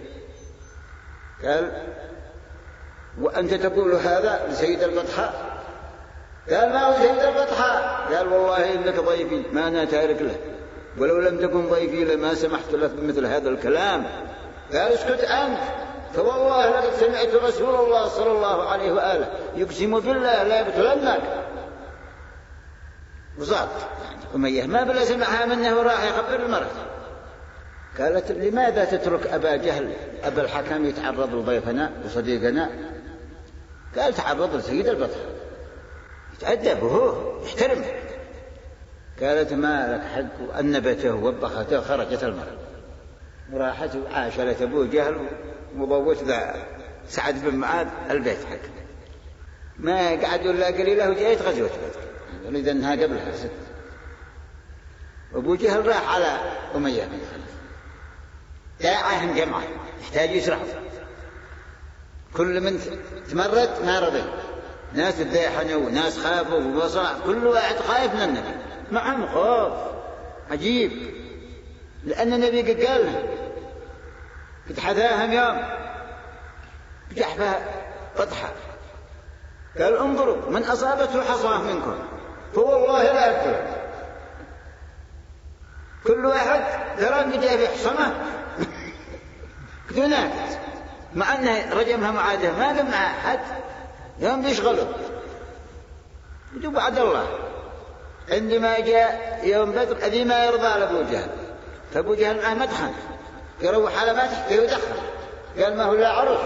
قال وأنت تقول هذا لسيد البطحاء؟ قال ما هو سيد البطحاء؟ قال والله إنك ضيفي ما أنا تارك له، ولو لم تكن ضيفي لما سمحت لك بمثل هذا الكلام. قال اسكت أنت، فوالله لقد سمعت رسول الله صلى الله عليه وآله يقسم بالله لا يقتلنك. وصعد أمية ما بلا سمعها منه وراح يخبر المرأة. قالت لماذا تترك أبا جهل أبا الحكم يتعرض لضيفنا وصديقنا؟ قال تعرض لسيد البطحاء يتأدب وهو يحترمه. قالت ما لك حق، وأنبته وبخته. خرجت المرأة وراحت وعاشرت أبو جهل وضوت ذا سعد بن معاذ البيت حق، ما قعدوا إلا قليله وجاءت غزوة بدر، إذا أنها قبلها ست. أبو جهل راح على أمية بن خلف داعهم جمعا يحتاج يسرحوا، كل من تمرد ما رضي، ناس تداحنوا وناس خافوا وبصع، كل واحد خايف من النبي معهم خوف عجيب، لأن النبي قال لهم قد حذاهم يوم بجحفة بطحة، قال انظروا من أصابته حصاه منكم فوالله لا يقتل. كل واحد ترى قد جاء في حصمه كذناكت، مع أنه رجمها معاده ما قم مع أحد يوم بيشغلوا. وجو بعد الله عندما جاء يوم بدر أذي ما يرضى لأبو جهل، فأبو جهل معه مدخن يروح على ما تحته ويدخل، قال ما هو لا عروس،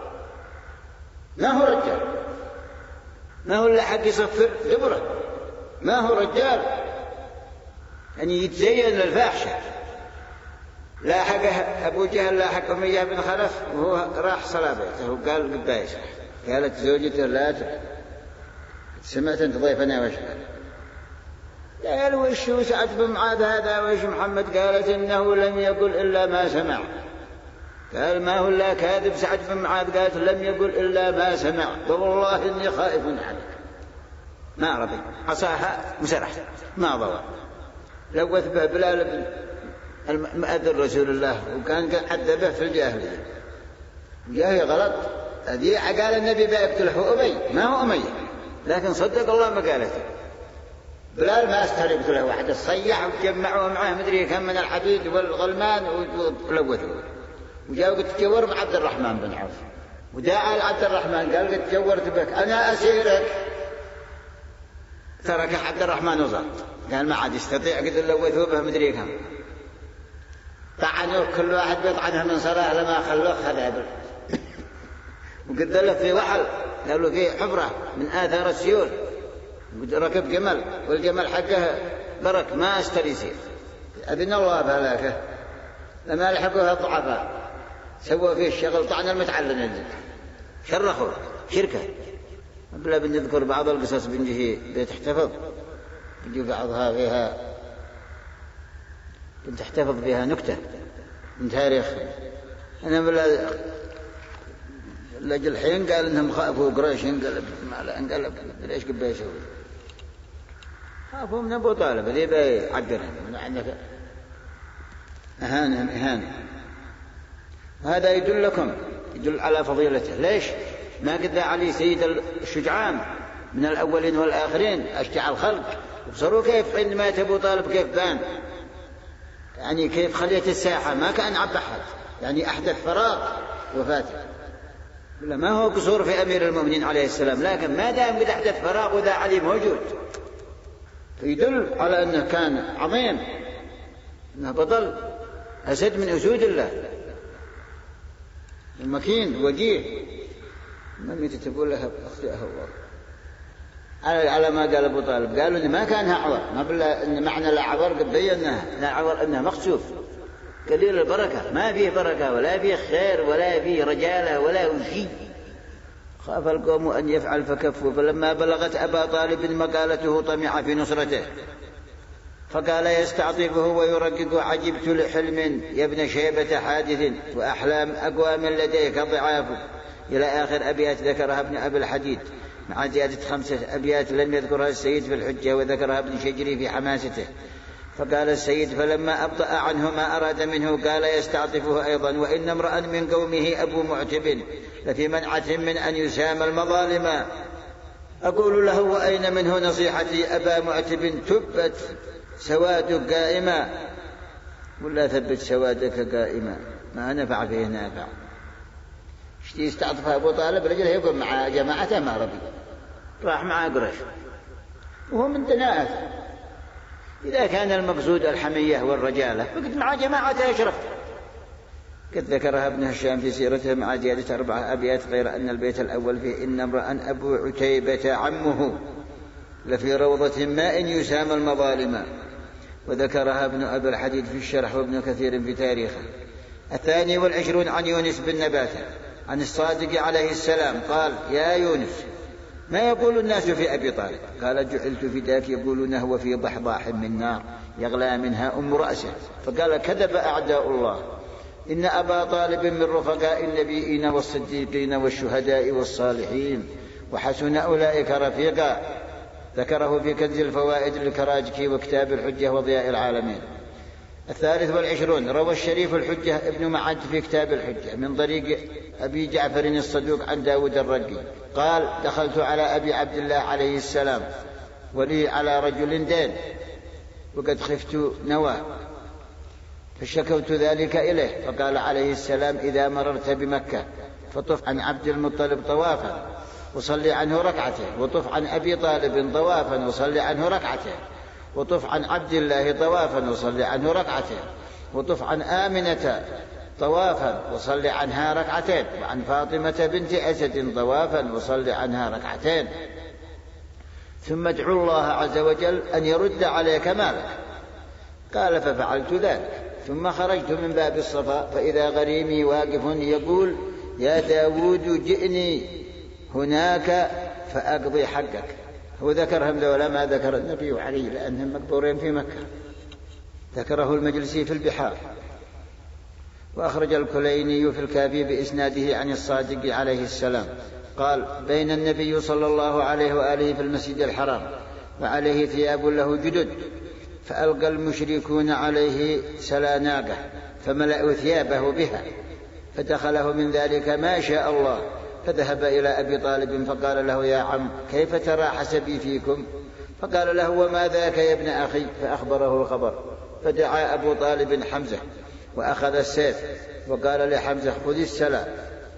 ما هو رجال، ما هو إلا حق يصفر دبره، ما هو رجال، يعني يتزين للفاحشة. لا حق أبو جهل لا حق أمية بن خلف، وهو راح صلى بيته وقال قبايش. قالت زوجته لا تبع، سمعت أنت ضيفنا وش قال؟ قال وش سعد بن معاذ هذا وش محمد؟ قالت إنه لم يقل إلا ما سمع. قال ما هو إلا كاذب سعد بن معاذ؟ قالت لم يقل إلا ما سمع، والله إني خائف عليك. ما رضي، عصاها مسرح ما ضوى، لوث به بلال بن المؤذن رسول الله، وكان عذبه في الجاهلية. جاهي غلط هذه قال النبي بيقتله أبي ما هو أمية، لكن صدق الله ما قالته. بلال ما استهربت له واحد، الصيح وجمعوا معه مدري كم من الحديد والغلمان ولوثوه، وجاءوا قد تجور مع عبد الرحمن بن عوف، وداعى عبد الرحمن قال قد تجورت بك أنا أسيرك، ترك عبد الرحمن وزاد، قال ما عاد يستطيع قد لوثوه به مدري كم، طعنوه كل واحد بيطعنه من صلاة لما خلوه خذابل وقد له في وحل، قالوا في حفرة من آثار السيول، وقد ركب جمل والجمل حقه برك ما استر يسير، أذن الله بهلاكه. لما لحقوها الضعفاء سووا فيه الشغل، طعن المتعلم ينزل شرخوا شركة. بلا بنذكر بعض القصص بنجي بتحتفظ بنجي بعضها فيها كنت احتفظ فيها نكتة من تاريخ. أنا بلا لجل الحين قال إنهم خافوا قريش، انقلب ما انقلب ليش قبل يسوي، خافوا من أبو طالب ذي بيعقرهم من عندك أهانهم إهانة. هذا يدلكم يدل على فضيلته. ليش ما قد علي سيد الشجعان من الأولين والآخرين أشجع الخلق، وبصروا كيف عندما مات أبو طالب كيف بان، يعني كيف خليت الساحة ما كان عبد أحد، يعني أحدث فراغ وفاته. ما هو قصور في أمير المؤمنين عليه السلام، لكن ما دام قد أحدث فراغ وذا علي موجود، فيدل على أنه كان عظيم، أنه بطل أسد من أسود الله، المكين وجيه. ما متى تقول لها أخطئها الله على ما قال أبو طالب، قالوا إن ما كان أعور، ما بالله إن معنى لا عور قد بيناها، لا عور إنها مخسوف قليل البركة، ما فيه بركة ولا فيه خير ولا فيه رجالة ولا شيء. خاف القوم أن يفعل فكفوا، فلما بلغت أبا طالب مقالته طمع في نصرته فقال يستعطفه ويرقق عجبت لحلم يا ابن شيبة حادث وأحلام أقوام لديك ضعاف، إلى آخر أبيات ذكرها ابن أبي الحديد مع زيادة خمسة أبيات لم يذكرها السيد في الحجة وذكرها ابن شجري في حماسته. فقال السيد فلما أبطأ عنه ما أراد منه قال يستعطفه أيضا وإن امرأ من قومه أبو معتب لفي منعة من أن يسام المظالم، أقول له وأين منه نصيحتي أبا معتب تبت سوادك قائما، ولا ثبت سوادك قائما ما نفع فيه نافع. اشتي يستعطفها أبو طالب رجله يقول مع جماعته ما ربي، راح مع قريش وهو من دناءته. إذا كان المقصود الحمية والرجالة فقد مع جماعته يشرف. قد ذكرها ابن هشام في سيرته مع زيادة أربعة أبيات، غير أن البيت الأول فيه إن امرأ أبو عتيبة عمه لفي روضة ماء يسام المظالم، وذكرها ابن أبي الحديد في الشرح وابن كثير في تاريخه. الثاني والعشرون عن يونس بن نباتة عن الصادق عليه السلام قال يا يونس ما يقول الناس في أبي طالب؟ قال جعلت فداك يقولون هو في ضحضاح من نار يغلى منها أم رأسه. فقال كذب أعداء الله، إن أبا طالب من رفقاء النبيين والصديقين والشهداء والصالحين وحسن أولئك رفيقا. ذكره في كنز الفوائد للكراجكي وكتاب الحجة وضياء العالمين. الثالث والعشرون روى الشريف الحجة ابن معد في كتاب الحجة من طريق أبي جعفر الصدوق عن داود الرقي قال دخلت على أبي عبد الله عليه السلام ولي على رجل دين وقد خفت نوى، فشكوت ذلك إليه، فقال عليه السلام إذا مررت بمكة فطف عن عبد المطلب طوافا وصلي عنه ركعتين، وطف عن أبي طالب طوافا وصلي عنه ركعتين، وطف عن عبد الله طوافا وصلي عنه ركعتين، وطف عن آمنة طوافا وصلي عنها ركعتين، وعن فاطمة بنت أسد طوافا وصلي عنها ركعتين، ثم ادعو الله عز وجل أن يرد عليك مالك. قال ففعلت ذلك، ثم خرجت من باب الصفا فإذا غريمي واقف يقول يا داود جئني هناك فأقضي حقك. هو ذكرهم ذولا ما ذكر النبي عليه لأنهم مقبورين في مكة، ذكره المجلسي في البحار. وأخرج الكليني في الكافي بإسناده عن الصادق عليه السلام قال بين النبي صلى الله عليه وآله في المسجد الحرام وعليه ثياب له جدد، فألقى المشركون عليه سلا ناقة فملأوا ثيابه بها، فدخله من ذلك ما شاء الله، فذهب إلى أبي طالب فقال له يا عم كيف ترى حسبي فيكم؟ فقال له وما ذاك يا ابن أخي؟ فأخبره الخبر، فدعا أبو طالب حمزة وأخذ السيف وقال لحمزة خذ السلا،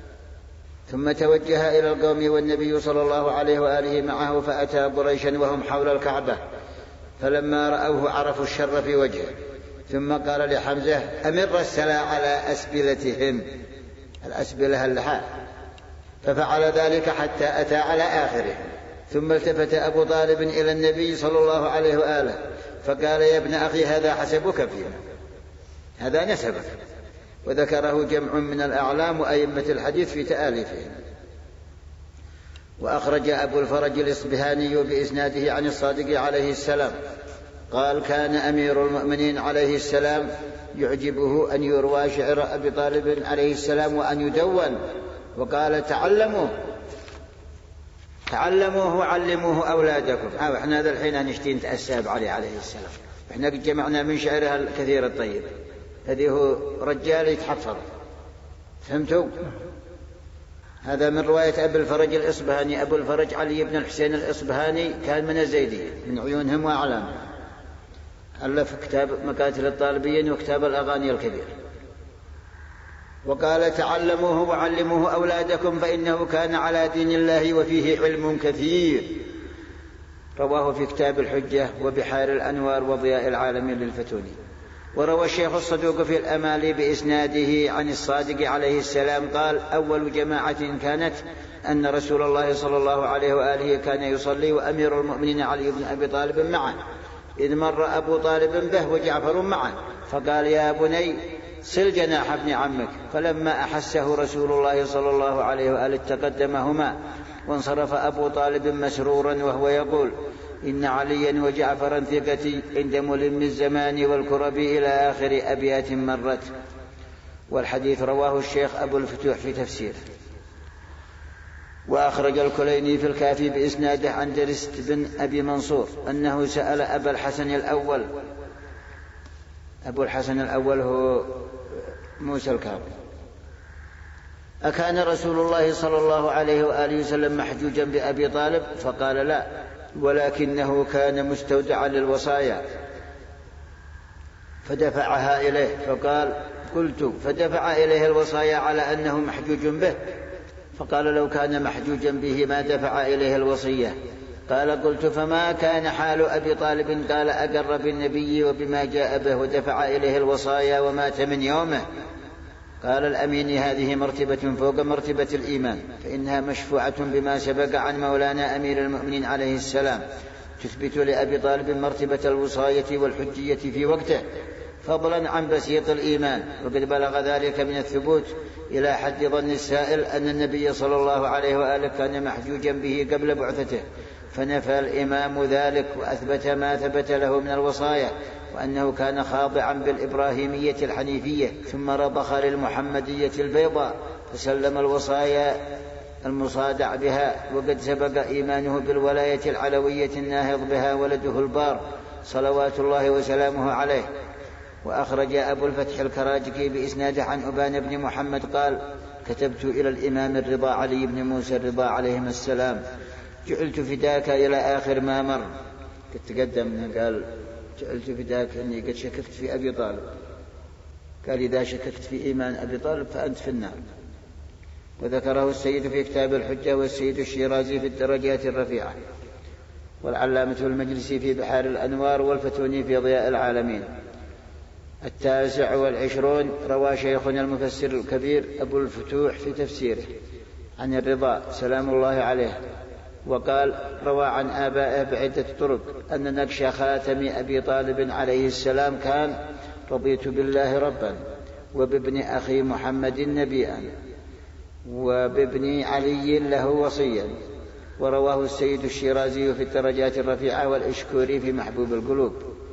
ثم توجه إلى القوم والنبي صلى الله عليه وآله معه، فأتى قريشا وهم حول الكعبة، فلما رأوه عرفوا الشر في وجهه، ثم قال لحمزة أمر السلا على أسبلتهم، الأسبلة اللحاء، ففعل ذلك حتى أتى على آخره، ثم التفت أبو طالب إلى النبي صلى الله عليه وآله فقال يا ابن أخي هذا حسبك فينا، هذا نسبك. وذكره جمع من الأعلام وأئمة الحديث في تآليفهم. وأخرج أبو الفرج الإصبهاني بإسناده عن الصادق عليه السلام قال كان أمير المؤمنين عليه السلام يعجبه أن يروى شعر أبي طالب عليه السلام وأن يدون، وقال تعلموا تعلموه وعلموه أولادكم. أو إحنا هذا الحين نشتي نتأسى عليه عليه السلام، إحنا قد جمعنا من شعرها الكثير الطيب، هذه هو رجال يتحفظ فهمتوا؟ هذا من رواية أبي الفرج الإصبهاني. أبو الفرج علي بن الحسين الإصبهاني كان من الزيدي من عيونهم وأعلام، ألف كتاب مقاتل الطالبين وكتاب الأغاني الكبير. وقال تعلموه وعلموه أولادكم فإنه كان على دين الله وفيه علم كثير. رواه في كتاب الحجة وبحار الأنوار وضياء العالمين للفتوني. وروى الشيخ الصدوق في الأمالي بإسناده عن الصادق عليه السلام قال أول جماعة كانت أن رسول الله صلى الله عليه وآله كان يصلي وأمير المؤمنين علي بن أبي طالب معه، إذ مر أبو طالب به وجعفر معه فقال يا بني صل جناح ابن عمك، فلما أحسه رسول الله صلى الله عليه وآله تقدمهما وانصرف أبو طالب مسرورا وهو يقول إن عليا وجعفرا ثقتي عند ملم الزمان والكرب إلى آخر أبيات مرت. والحديث رواه الشيخ أبو الفتوح في تفسيره. وأخرج الكليني في الكافي بإسناده عن درست بن أبي منصور أنه سأل أبا الحسن الأول. أبو الحسن الأول هو موسى الكاظم: أكان رسول الله صلى الله عليه وآله وسلم محجوجا بأبي طالب؟ فقال لا، ولكنه كان مستودعا للوصايا فدفعها إليه. فقال قلت فدفع إليه الوصايا على أنه محجوج به؟ فقال لو كان محجوجا به ما دفع إليه الوصية. قال قلت فما كان حال أبي طالب؟ قال أقر بالنبي وبما جاء به ودفع إليه الوصايا ومات من يومه. قال الأمين هذه مرتبة فوق مرتبة الإيمان، فإنها مشفوعة بما سبق عن مولانا أمير المؤمنين عليه السلام، تثبت لأبي طالب مرتبة الوصاية والحجية في وقته، فضلا عن بسيط الإيمان. وقد بلغ ذلك من الثبوت إلى حد ظن السائل أن النبي صلى الله عليه وآله كان محجوجا به قبل بعثته، فنفى الإمام ذلك وأثبت ما ثبت له من الوصايا، وأنه كان خاضعا بالإبراهيمية الحنيفية ثم رضخ للمحمدية البيضاء فسلم الوصايا المصادع بها. وقد سبق إيمانه بالولاية العلوية الناهض بها ولده البار صلوات الله وسلامه عليه. وأخرج أبو الفتح الكراجكي بإسناده عن أبان بن محمد قال كتبت إلى الإمام الرضا علي بن موسى الرضا عليهم السلام جعلت فداك إلى آخر ما مر. تقدم قال جعلت فداك أني قد شككت في أبي طالب، قال إذا شككت في إيمان أبي طالب فأنت في النار. وذكره السيد في كتاب الحجة والسيد الشيرازي في الدرجات الرفيعة، والعلامة المجلسي في بحار الأنوار، والفتوني في ضياء العالمين. التاسع والعشرون روى شيخنا المفسر الكبير أبو الفتوح في تفسيره عن الرضا سلام الله عليه، وقال روى عن آبائه بعدة طرق أن نقش خاتم أبي طالب عليه السلام كان رضيت بالله ربا وبابن أخي محمد نبيا وبابن علي له وصيا. ورواه السيد الشيرازي في الدرجات الرفيعة والإشكوري في محبوب القلوب.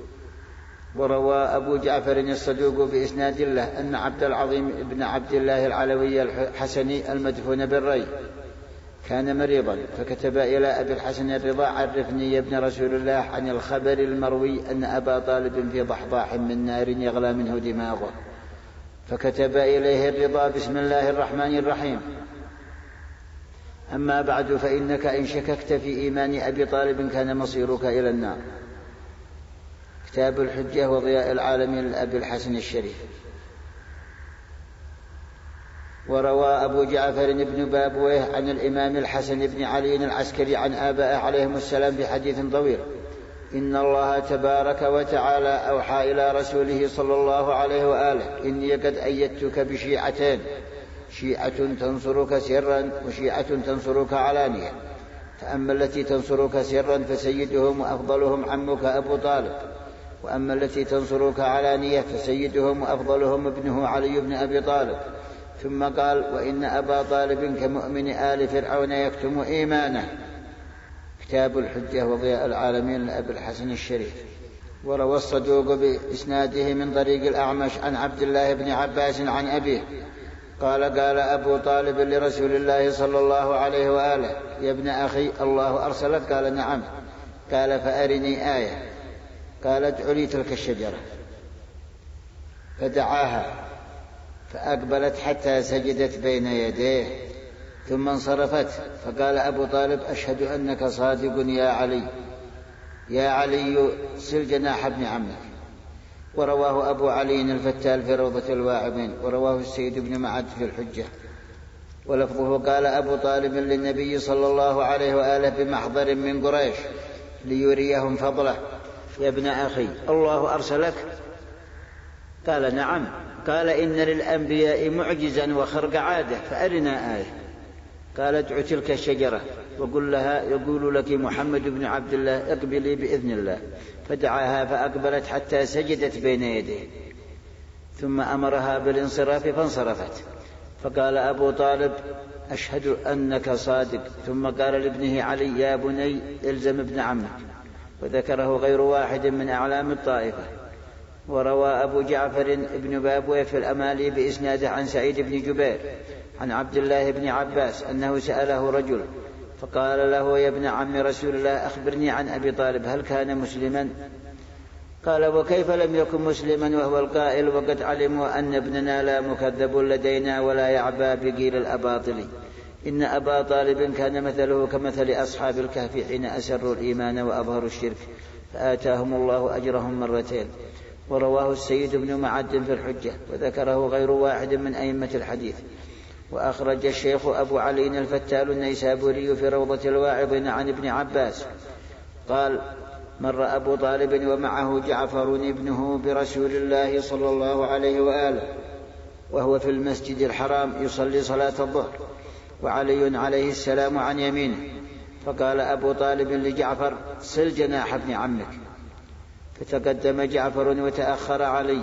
وروى أبو جعفر الصدوق بإسناد الله أن عبد العظيم بن عبد الله العلوي الحسني المدفون بالري كان مريضا، فكتب إلى أبي الحسن الرضا عرفني يا ابن رسول الله عن الخبر المروي أن أبا طالب في ضحضاح من نار يغلى منه دماغه، فكتب إليه الرضا بسم الله الرحمن الرحيم أما بعد فإنك إن شككت في إيمان أبي طالب كان مصيرك إلى النار. كتاب الحجة وضياء العالمين لأبي الحسن الشريف. وروى أبو جعفر بن بابويه عن الإمام الحسن بن علي العسكري عن آبائه عليهم السلام في حديث طويل إن الله تبارك وتعالى أوحى إلى رسوله صلى الله عليه وآله إني قد أيدتك بشيعتين، شيعة تنصرك سرا وشيعة تنصرك علانية، فأما التي تنصرك سرا فسيدهم وأفضلهم عمك أبو طالب، وأما التي تنصرك علانية فسيدهم وأفضلهم ابنه علي بن أبي طالب. ثم قال وإن أبا طالب كمؤمن آل فرعون يكتم إيمانه. كتاب الحجة وضياء العالمين لأبي الحسن الشريف. وروى الصدوق بإسناده من طريق الأعمش عن عبد الله بن عباس عن أبيه قال قال أبو طالب لرسول الله صلى الله عليه وآله يا ابن أخي الله أرسلك؟ قال نعم. قال فأرني آية. قال ادع لي تلك الشجرة، فدعاها فأقبلت حتى سجدت بين يديه ثم انصرفت، فقال أبو طالب: أشهد أنك صادق يا علي، يا علي سل جناح ابن عمك. ورواه أبو علي الفتال في روضة الواعظين، ورواه السيد بن معد في الحجة. ولفظه: قال أبو طالب للنبي صلى الله عليه وآله بمحضر من قريش ليريهم فضله: يا ابن أخي، الله أرسلك؟ قال: نعم. قال: إن للأنبياء معجزا وخرق عادة، فأرنا آية. قال: ادع تلك الشجرة وقل لها يقول لك محمد بن عبد الله: اقبلي بإذن الله. فدعاها فأقبلت حتى سجدت بين يديه، ثم أمرها بالانصراف فانصرفت. فقال أبو طالب: أشهد أنك صادق. ثم قال لابنه علي: يا بني الزم ابن عمك. وذكره غير واحد من أعلام الطائفة. وروى أبو جعفر ابن بابويه في الأمالي بإسناده عن سعيد بن جبير عن عبد الله بن عباس أنه سأله رجل فقال له: يا ابن عم رسول الله، أخبرني عن أبي طالب، هل كان مسلما؟ قال: وكيف لم يكن مسلما وهو القائل: وقد علموا أن ابننا لا مكذب لدينا ولا يعبى بقيل الأباطل. إن أبا طالب كان مثله كمثل أصحاب الكهف حين أسروا الإيمان وأظهروا الشرك، فآتاهم الله أجرهم مرتين. ورواه السيد بن معد في الحجة، وذكره غير واحد من أئمة الحديث. وأخرج الشيخ أبو علي الفتال النيسابوري في روضة الواعظين عن ابن عباس قال: مر أبو طالب ومعه جعفر ابنه برسول الله صلى الله عليه وآله وهو في المسجد الحرام يصلي صلاة الظهر، وعلي عليه السلام عن يمينه. فقال أبو طالب لجعفر: سل جناح ابن عمك. فتقدم جعفر وتأخر علي،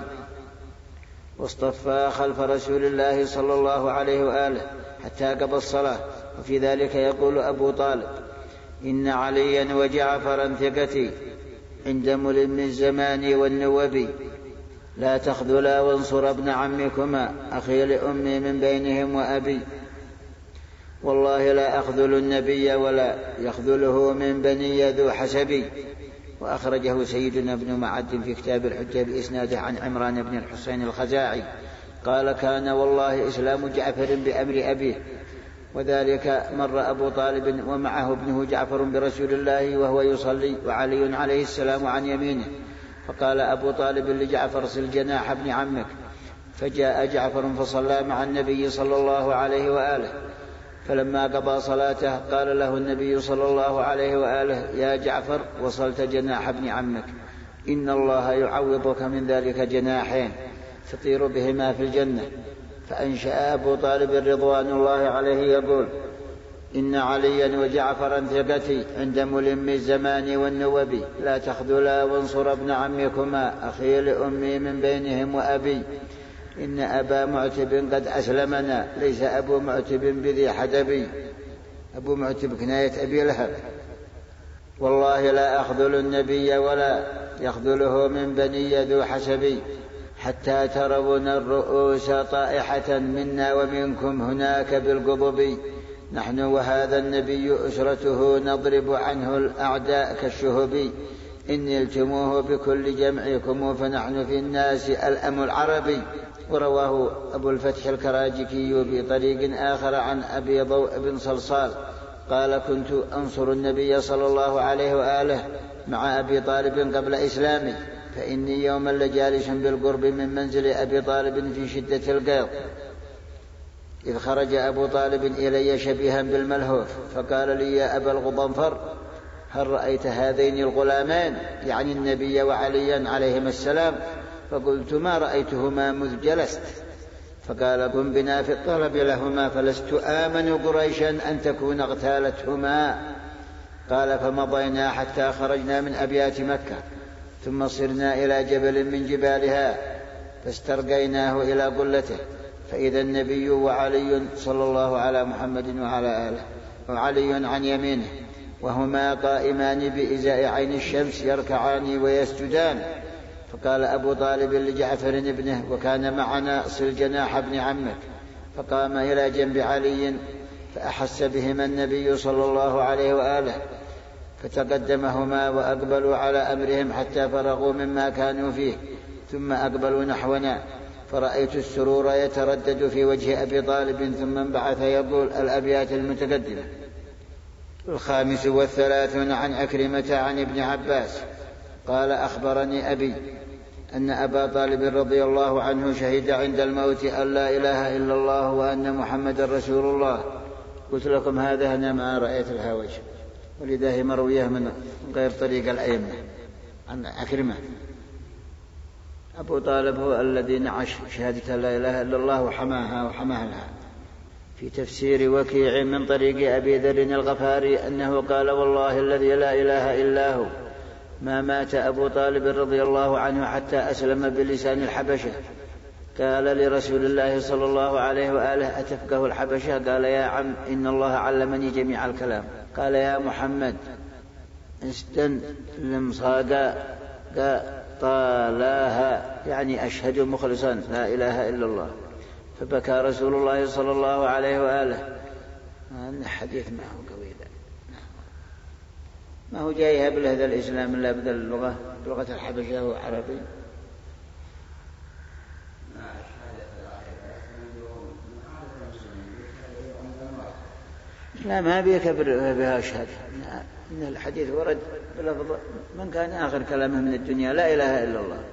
واصطفى خلف رسول الله صلى الله عليه وآله حتى قضى الصلاة. وفي ذلك يقول أبو طالب: إن عليا وجعفرا ثقتي عند ملم الزمان والنوب، لا تخذلا وانصر ابن عمكما أخي لأمي من بينهم وأبي، والله لا أخذل النبي ولا يخذله من بني ذو حسبي. وأخرجه سيدنا ابن معد في كتاب الحجة بإسناده عن عمران بن الحسين الخزاعي قال: كان والله إسلام جعفر بأمر أبيه. وذلك مر أبو طالب ومعه ابنه جعفر برسول الله وهو يصلي، وعلي عليه السلام عن يمينه. فقال أبو طالب لجعفر: سل جناح ابن عمك. فجاء جعفر فصلى مع النبي صلى الله عليه وآله، فلما قضى صلاته قال له النبي صلى الله عليه وآله: يا جعفر، وصلت جناح ابن عمك، إن الله يعوضك من ذلك جناحين تطير بهما في الجنة. فأنشأ أبو طالب رضوان الله عليه يقول: إن عليا وجعفرا ثقتي عند ملم الزمان والنوب، لا تخذلا وانصر ابن عمكما أخي لأمي من بينهم وأبي، إن أبا معتب قد أسلمنا، ليس أبو معتب بذي حدبي. أبو معتب كناية أبي لهب. والله لا أخذل النبي ولا يخذله من بني ذو حسبي، حتى ترون الرؤوس طائحة منا ومنكم هناك بالقضب، نحن وهذا النبي أسرته نضرب عنه الأعداء كالشهب، إن نلتموه بكل جمعكم فنحن في الناس الأم العربي. ورواه أبو الفتح الكراجكي بطريق آخر عن أبي ضوء بن صلصال قال: كنت أنصر النبي صلى الله عليه وآله مع أبي طالب قبل إسلامي، فإني يوما لجالس بالقرب من منزل أبي طالب في شدة القيظ، إذ خرج أبو طالب إلي شبيها بالملهوف، فقال لي: يا أبا الغضنفر، هل رأيت هذين الغلامين؟ يعني النبي وعليا عليهما السلام. فقلت: ما رأيتهما مذ جلست. فقال: قم بنا في الطلب لهما، فلست آمن قريشا أن تكون اغتالتهما. قال: فمضينا حتى خرجنا من أبيات مكة، ثم صرنا إلى جبل من جبالها، فاسترقيناه إلى قلته، فإذا النبي وعلي صلى الله على محمد وعلى آله، وعلي عن يمينه، وهما قائمان بإزاء عين الشمس يركعان ويسجدان. فقال أبو طالب لجعفر ابنه: وكان معنا صل جناح ابن عمك. فقام إلى جنب علي فأحس بهما النبي صلى الله عليه وآله، فتقدمهما وأقبلوا على أمرهم حتى فرغوا مما كانوا فيه، ثم أقبلوا نحونا، فرأيت السرور يتردد في وجه أبي طالب ثم انبعث يقول الأبيات المتقدمة. الخامس والثلاثون عن عكرمة عن ابن عباس قال أخبرني أبي أن أبا طالب رضي الله عنه شهد عند الموت أن لا إله إلا الله وأن محمد رسول الله. قلت لكم هذا أنا ما رأيت الهوج، ولذا هي مروية من غير طريق الأئمة عن عكرمة. أبو طالب هو الذي نعش شهادة لا إله إلا الله وحماها وحماها لها. في تفسير وكيع من طريق أبي ذر الغفاري أنه قال والله الذي لا إله إلا هو ما مات أبو طالب رضي الله عنه حتى أسلم بلسان الحبشة. قال لرسول الله صلى الله عليه وآله أتفقه الحبشة؟ قال يا عم إن الله علمني جميع الكلام. قال يا محمد استلم صاقا طالاها يعني أشهد مخلصا لا إله إلا الله. فبكى رسول الله صلى الله عليه وآله. الحديث ما هو قوي ذا، ما هو جايها بلهذا الإسلام إلا بدل اللغة لغة الحبشة وعربي. لا ما بيكبر بها أشهد إن الحديث ورد بلفظ من كان آخر كلامه من الدنيا لا إله إلا الله،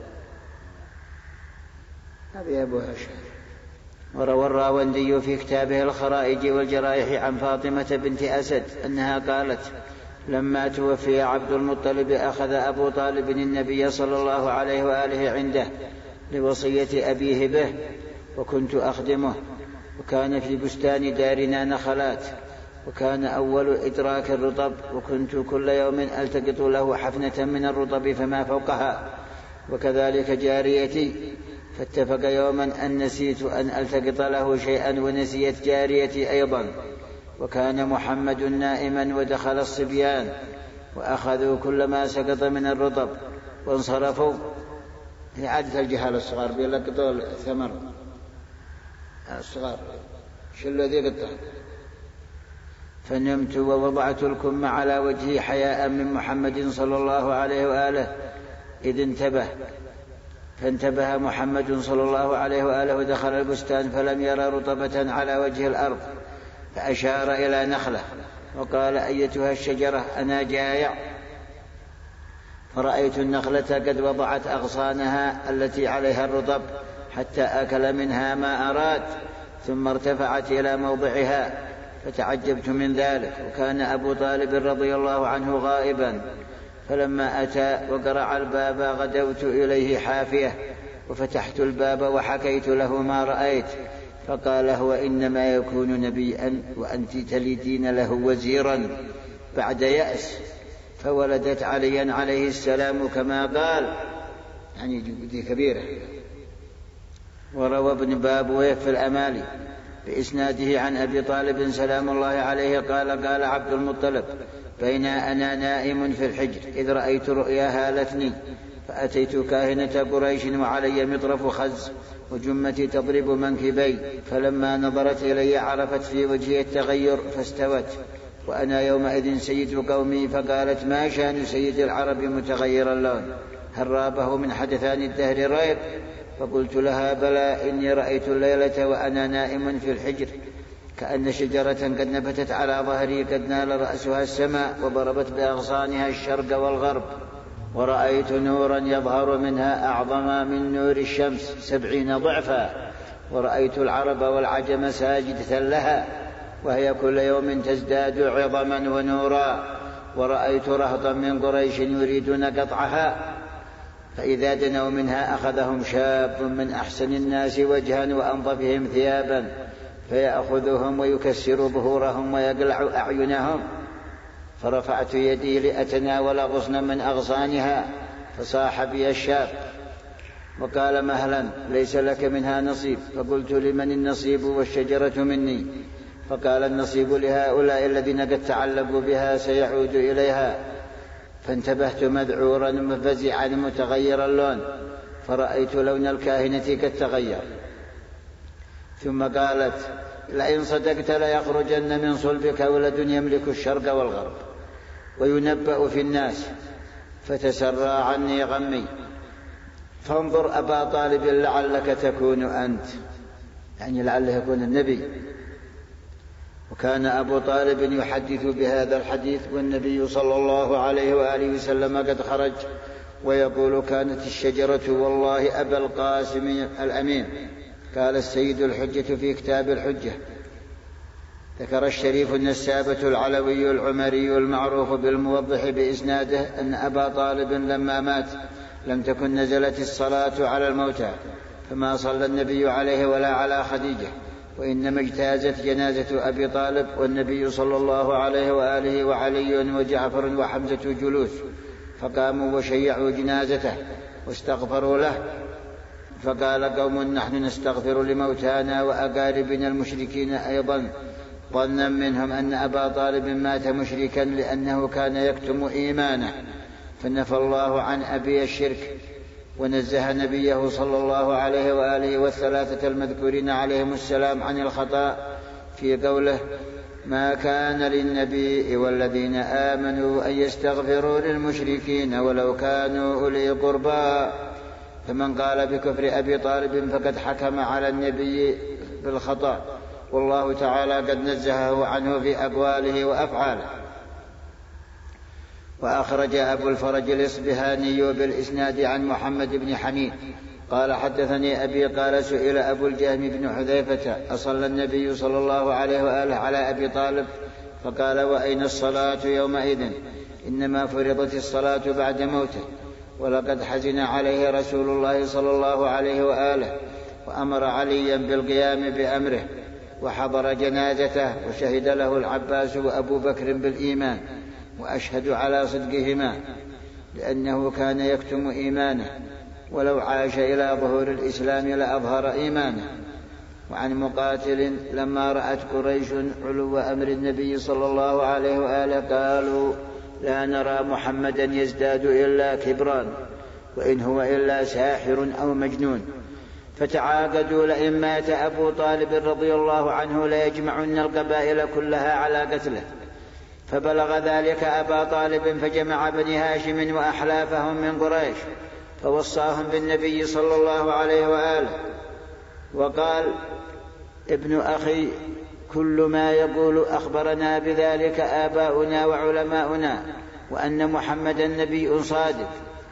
ما بيها أشهد. وروى الراوندي في كتابه الخرائج والجرائح عن فاطمة بنت أسد أنها قالت لما توفي عبد المطلب أخذ أبو طالب النبي صلى الله عليه وآله عنده لوصية أبيه به، وكنت أخدمه، وكان في بستان دارنا نخلات، وكان أول إدراك الرطب، وكنت كل يوم ألتقط له حفنة من الرطب فما فوقها، وكذلك جاريتي. فاتفق يوما أن نسيت أن ألتقط له شيئا ونسيت جاريتي أيضا، وكان محمد نائما ودخل الصبيان وأخذوا كل ما سقط من الرطب وانصرفوا. هي عادة الجهال الصغار بيلقطوا الثمر الصغار شلوا ذي قطع. فنمت ووضعت الكم على وجهي حياء من محمد صلى الله عليه وآله إذ انتبه، فانتبه محمد صلى الله عليه وآله ودخل البستان فلم يرى رطبة على وجه الأرض، فأشار إلى نخلة وقال أيتها الشجرة أنا جائع. فرأيت النخلة قد وضعت أغصانها التي عليها الرطب حتى أكل منها ما أراد، ثم ارتفعت إلى موضعها، فتعجبت من ذلك. وكان أبو طالب رضي الله عنه غائبا، فلما أتى وقرع الباب غدوت إليه حافية، وفتحت الباب وحكيت له ما رأيت، فقال هو إنما يكون نبيا وأنت تلدين له وزيرا بعد يأس، فولدت عليا عليه السلام كما قال، يعني دي كبيرة. وروى ابن بابويه في الأمالي بإسناده عن أبي طالب سلام الله عليه قال قال عبد المطلب بين أنا نائم في الحجر إذ رأيت رؤيا هالتني، فأتيت كاهنة قريش وعلي مطرف خز وجمتي تضرب منكبي، فلما نظرت إلي عرفت في وجهي التغير فاستوت، وأنا يومئذ سيد قومي، فقالت ما شان سيد العرب متغير اللون، هل رابه من حدثان الدهر ريب؟ فقلت لها بلى إني رأيت الليلة وأنا نائم في الحجر كأن شجرة قد نبتت على ظهري قد نال رأسها السماء وضربت بأغصانها الشرق والغرب، ورأيت نورا يظهر منها أعظم من نور الشمس سبعين ضعفا، ورأيت العرب والعجم ساجدة لها وهي كل يوم تزداد عظما ونورا، ورأيت رهطا من قريش يريدون قطعها، فإذا دنوا منها أخذهم شاب من أحسن الناس وجها وأنظفهم ثيابا فيأخذهم ويكسر ظهورهم ويقلع أعينهم، فرفعت يدي لأتناول غصنا من أغصانها، فصاح بي الشاب وقال مهلا ليس لك منها نصيب، فقلت لمن النصيب والشجرة مني؟ فقال النصيب لهؤلاء الذين قد تعلقوا بها سيعود إليها. فانتبهت مذعورا مفزعا متغير اللون، فرأيت لون الكاهنة قد تغير، ثم قالت لئن صدقت ليخرجن من صلبك ولد يملك الشرق والغرب وينبأ في الناس، فتسرى عني غمي. فانظر أبا طالب لعلك تكون أنت، يعني لعله يكون النبي. وكان أبو طالب يحدث بهذا الحديث والنبي صلى الله عليه وآله وسلم قد خرج، ويقول كانت الشجرة والله أبا القاسم الأمين. قال السيد الحجة في كتاب الحجة. ذكر الشريف النسابة العلوي العمري المعروف بالموضح بإسناده أن أبا طالب لما مات لم تكن نزلت الصلاة على الموتى، فما صلى النبي عليه ولا على خديجة، وإنما اجتازت جنازة أبي طالب والنبي صلى الله عليه وآله وعلي وجعفر وحمزة جلوس، فقاموا وشيعوا جنازته واستغفروا له. فقال قوم نحن نستغفر لموتانا وأقاربنا المشركين أيضا، ظنا منهم أن أبا طالب مات مشركا لأنه كان يكتم إيمانه، فنفى الله عن أبي الشرك ونزه نبيه صلى الله عليه وآله والثلاثة المذكورين عليهم السلام عن الخطأ في قوله ما كان للنبي والذين آمنوا أن يستغفروا للمشركين ولو كانوا أولي قربى. فمن قال بكفر أبي طالب فقد حكم على النبي بالخطأ، والله تعالى قد نزهه عنه في أقواله وأفعاله. وأخرج أبو الفرج الإصبهاني بالإسناد عن محمد بن حميد قال حدثني أبي قال سئل أبو الجهم بن حذيفة أصلى النبي صلى الله عليه وآله على أبي طالب؟ فقال وأين الصلاة يومئذ؟ إنما فرضت الصلاة بعد موته، ولقد حزن عليه رسول الله صلى الله عليه وآله، وأمر عليا بالقيام بأمره، وحضر جنازته، وشهد له العباس وأبو بكر بالإيمان، وأشهد على صدقهما لأنه كان يكتم إيمانه، ولو عاش إلى ظهور الإسلام لأظهر إيمانه. وعن مقاتل لما رأت قريش علو أمر النبي صلى الله عليه وآله قالوا لا نرى محمدا يزداد إلا كبرا، وإن هو إلا ساحر أو مجنون، فتعاقدوا لئن مات أبو طالب رضي الله عنه ليجمعن القبائل كلها على قتله. فبلغ ذلك أبا طالب فجمع بني هاشم وأحلافهم من قريش، فوصاهم بالنبي صلى الله عليه وآله، وقال ابن أخي كل ما يقول أخبرنا بذلك آباؤنا وعلماؤنا، وأن محمدا نبي صادق.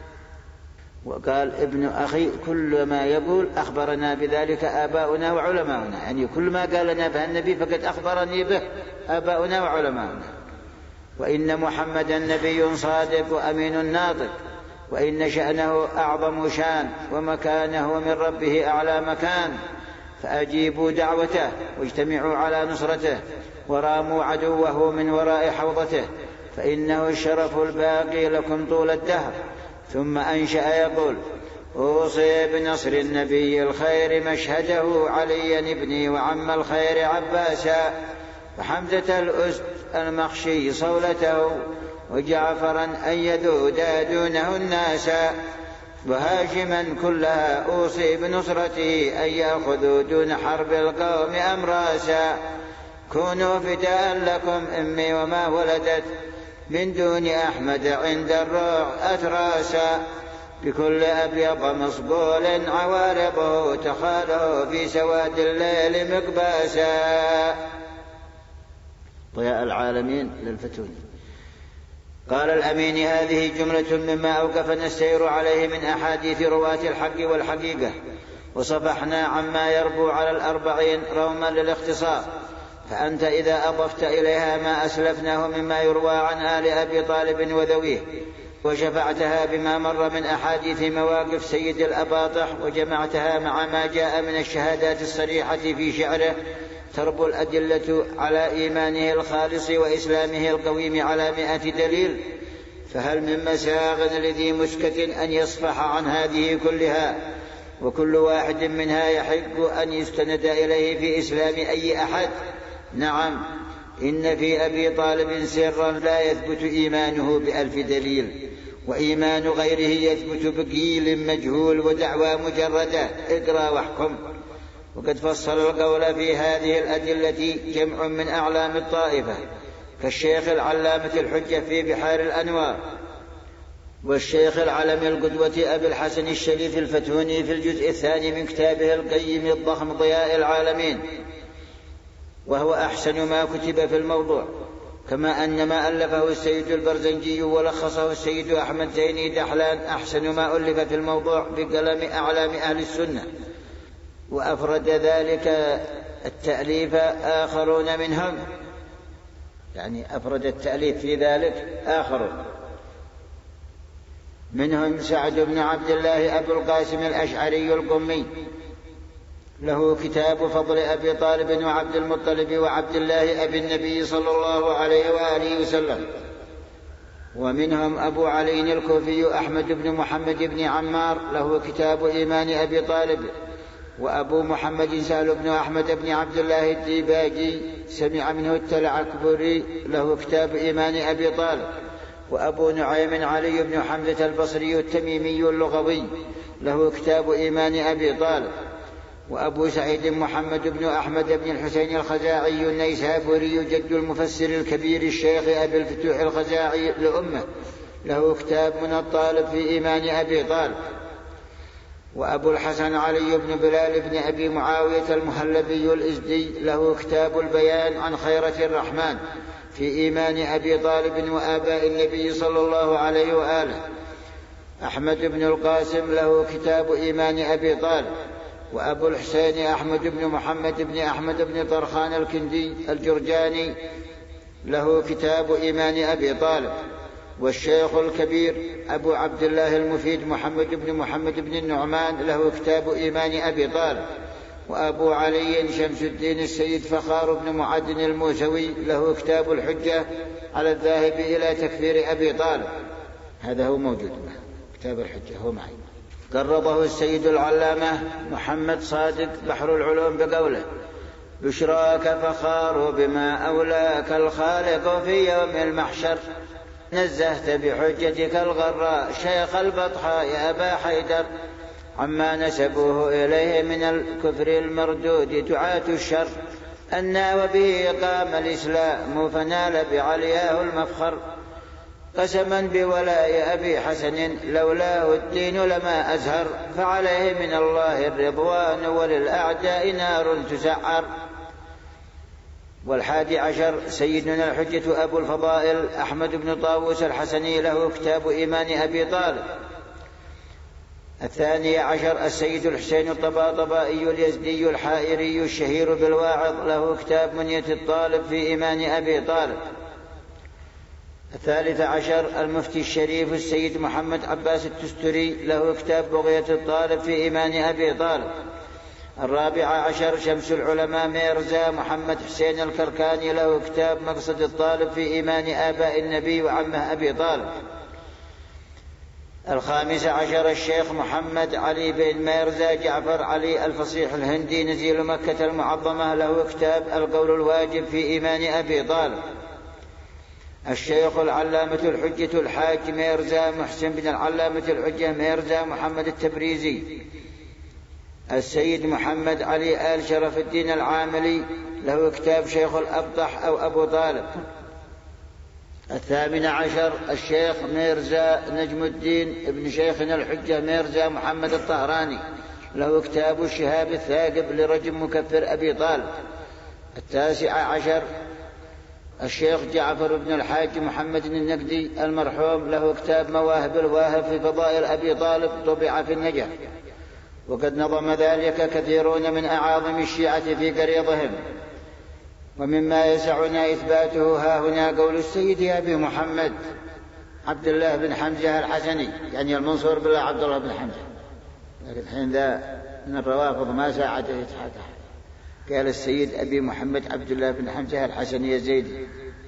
وقال ابن أخي كل ما يقول أخبرنا بذلك آباؤنا وعلماؤنا، يعني كل ما قال لنا به النبي فقد أخبرني به آباؤنا وعلماؤنا. وإن محمدا نبي صادق وأمين ناطق، وإن شأنه أعظم شان، ومكانه من ربه أعلى مكان، فأجيبوا دعوته واجتمعوا على نصرته، وراموا عدوه من وراء حوضته، فإنه الشرف الباقي لكم طول الدهر. ثم أنشأ يقول أوصي بنصر النبي الخير مشهده عليا ابني وعم الخير عباسا، وحمزة الأسد المخشي صولته، وجعفرا أن يذود دونه الناس، وهاشما كلها أوصي بنصرته أن يأخذوا دون حرب القوم أمراسا. كونوا فداء لكم أمي وما ولدت من دون أحمد عند الروع أتراسا، بكل أبيض مصبول عوارضه تخاله في سواد الليل مقباسا. ضياء العالمين للفتون. قال الأمين هذه جملة مما أوقفنا السير عليه من أحاديث رواة الحق والحقيقة، وصفحنا عما يربو على الأربعين روما للاختصار، فأنت إذا أضفت إليها ما أسلفناه مما يروى عن آل أبي طالب وذويه، وشفعتها بما مر من أحاديث مواقف سيد الأباطح، وجمعتها مع ما جاء من الشهادات الصريحة في شعره، تربو الأدلة على إيمانه الخالص وإسلامه القويم على مئة دليل. فهل من مساغ لذي مسكة أن يصفح عن هذه كلها، وكل واحد منها يحق أن يستند إليه في إسلام أي أحد؟ نعم، إن في أبي طالب سرا لا يثبت إيمانه بألف دليل، وإيمان غيره يثبت بقيل مجهول ودعوى مجردة. اقرأ واحكم. وقد فصل القول في هذه الأدلة جمع من أعلام الطائفة كالشيخ العلامة الحجة في بحار الأنوار، والشيخ العلم القدوة أبي الحسن الشريف الفتوني في الجزء الثاني من كتابه القيم الضخم ضياء العالمين، وهو أحسن ما كتب في الموضوع، كما أن ما ألفه السيد البرزنجي ولخصه السيد أحمد زيني دحلان أحسن ما ألف في الموضوع بقلم أعلام أهل السنة، وأفرد ذلك التأليف آخرون منهم، يعني أفرد التأليف في ذلك آخرون منهم سعد بن عبد الله أبو القاسم الأشعري القمي، له كتاب فضل أبي طالب وعبد المطلب وعبد الله أبي النبي صلى الله عليه وآله وسلم. ومنهم أبو علي الكوفي أحمد بن محمد بن عمار، له كتاب إيمان أبي طالب. وأبو محمد سهل بن أحمد بن عبد الله الديباجي سمع منه التلعكبري، له كتاب إيمان أبي طالب. وأبو نعيم علي بن حمزة البصري التميمي اللغوي، له كتاب إيمان أبي طالب. وأبو سعيد محمد بن أحمد بن الحسين الخزاعي النيسابوري جد المفسر الكبير الشيخ أبي الفتوح الخزاعي لأمه، له كتاب من الطالب في إيمان أبي طالب. وأبو الحسن علي بن بلال بن أبي معاوية المهلبي الإزدي، له كتاب البيان عن خيرة الرحمن في إيمان أبي طالب وآباء النبي صلى الله عليه وآله. أحمد بن القاسم له كتاب إيمان أبي طالب. وأبو الحسين أحمد بن محمد بن أحمد بن طرخان الكندي الجرجاني، له كتاب إيمان أبي طالب. والشيخ الكبير أبو عبد الله المفيد محمد بن محمد بن النعمان، له كتاب إيمان أبي طالب. وأبو علي شمس الدين السيد فخار بن معدن الموسوي، له كتاب الحجة على الذاهب إلى تكفير أبي طالب. هذا هو موجود كتاب الحجة، هو معي. قرضه السيد العلامة محمد صادق بحر العلوم بقوله: بشراك فخار بما أولاك الخالق في يوم المحشر، نزهت بحجتك الغراء شيخ البطحاء يا أبا حيدر، عما نسبوه إليه من الكفر المردود دعاة الشر، أنا وبه قام الإسلام فنال بعلياه المفخر، قسما بولاء أبي حسن لولاه الدين لما أزهر، فعليه من الله الرضوان وللأعداء نار تسعر. والحادي عشر سيدنا الحجة أبو الفضائل أحمد بن طاووس الحسني، له كتاب إيمان أبي طالب. الثاني عشر السيد الحسين الطباطبائي اليزدي الحائري الشهير بالواعظ، له كتاب منية الطالب في إيمان أبي طالب. الثالث عشر المفتي الشريف السيد محمد عباس التستري، له كتاب بغية الطالب في إيمان أبي طالب. الرابع عشر شمس العلماء ميرزا محمد حسين الكركاني، له كتاب مقصد الطالب في إيمان آباء النبي وعمه أبي طالب. الخامس عشر الشيخ محمد علي بن ميرزا جعفر علي الفصيح الهندي نزيل مكة المعظمة، له كتاب القول الواجب في إيمان أبي طالب. الشيخ العلامة الحجة الحاج ميرزا محسن بن العلامة الحجة ميرزا محمد التبريزي. السيد محمد علي آل شرف الدين العاملي، له كتاب شيخ الأبطح أو أبو طالب. الثامن عشر الشيخ ميرزا نجم الدين ابن شيخنا الحجة ميرزا محمد الطهراني، له كتاب الشهاب الثاقب لرجم مكفر أبي طالب. التاسع عشر الشيخ جعفر بن الحاج محمد النقدي المرحوم، له كتاب مواهب الواهب في فضائل أبي طالب، طبع في النجف. وقد نظم ذلك كثيرون من أعاظم الشيعة في قريضهم. ومما يسعنا إثباته ها هنا قول السيد أبي محمد عبد الله بن حمزة الحسني، يعني المنصور بالله عبد الله بن حمزة، لكن الحين ذا من الروافض ما ساعده يتحدث. قال السيد أبي محمد عبد الله بن حمزة الحسني الزيدي: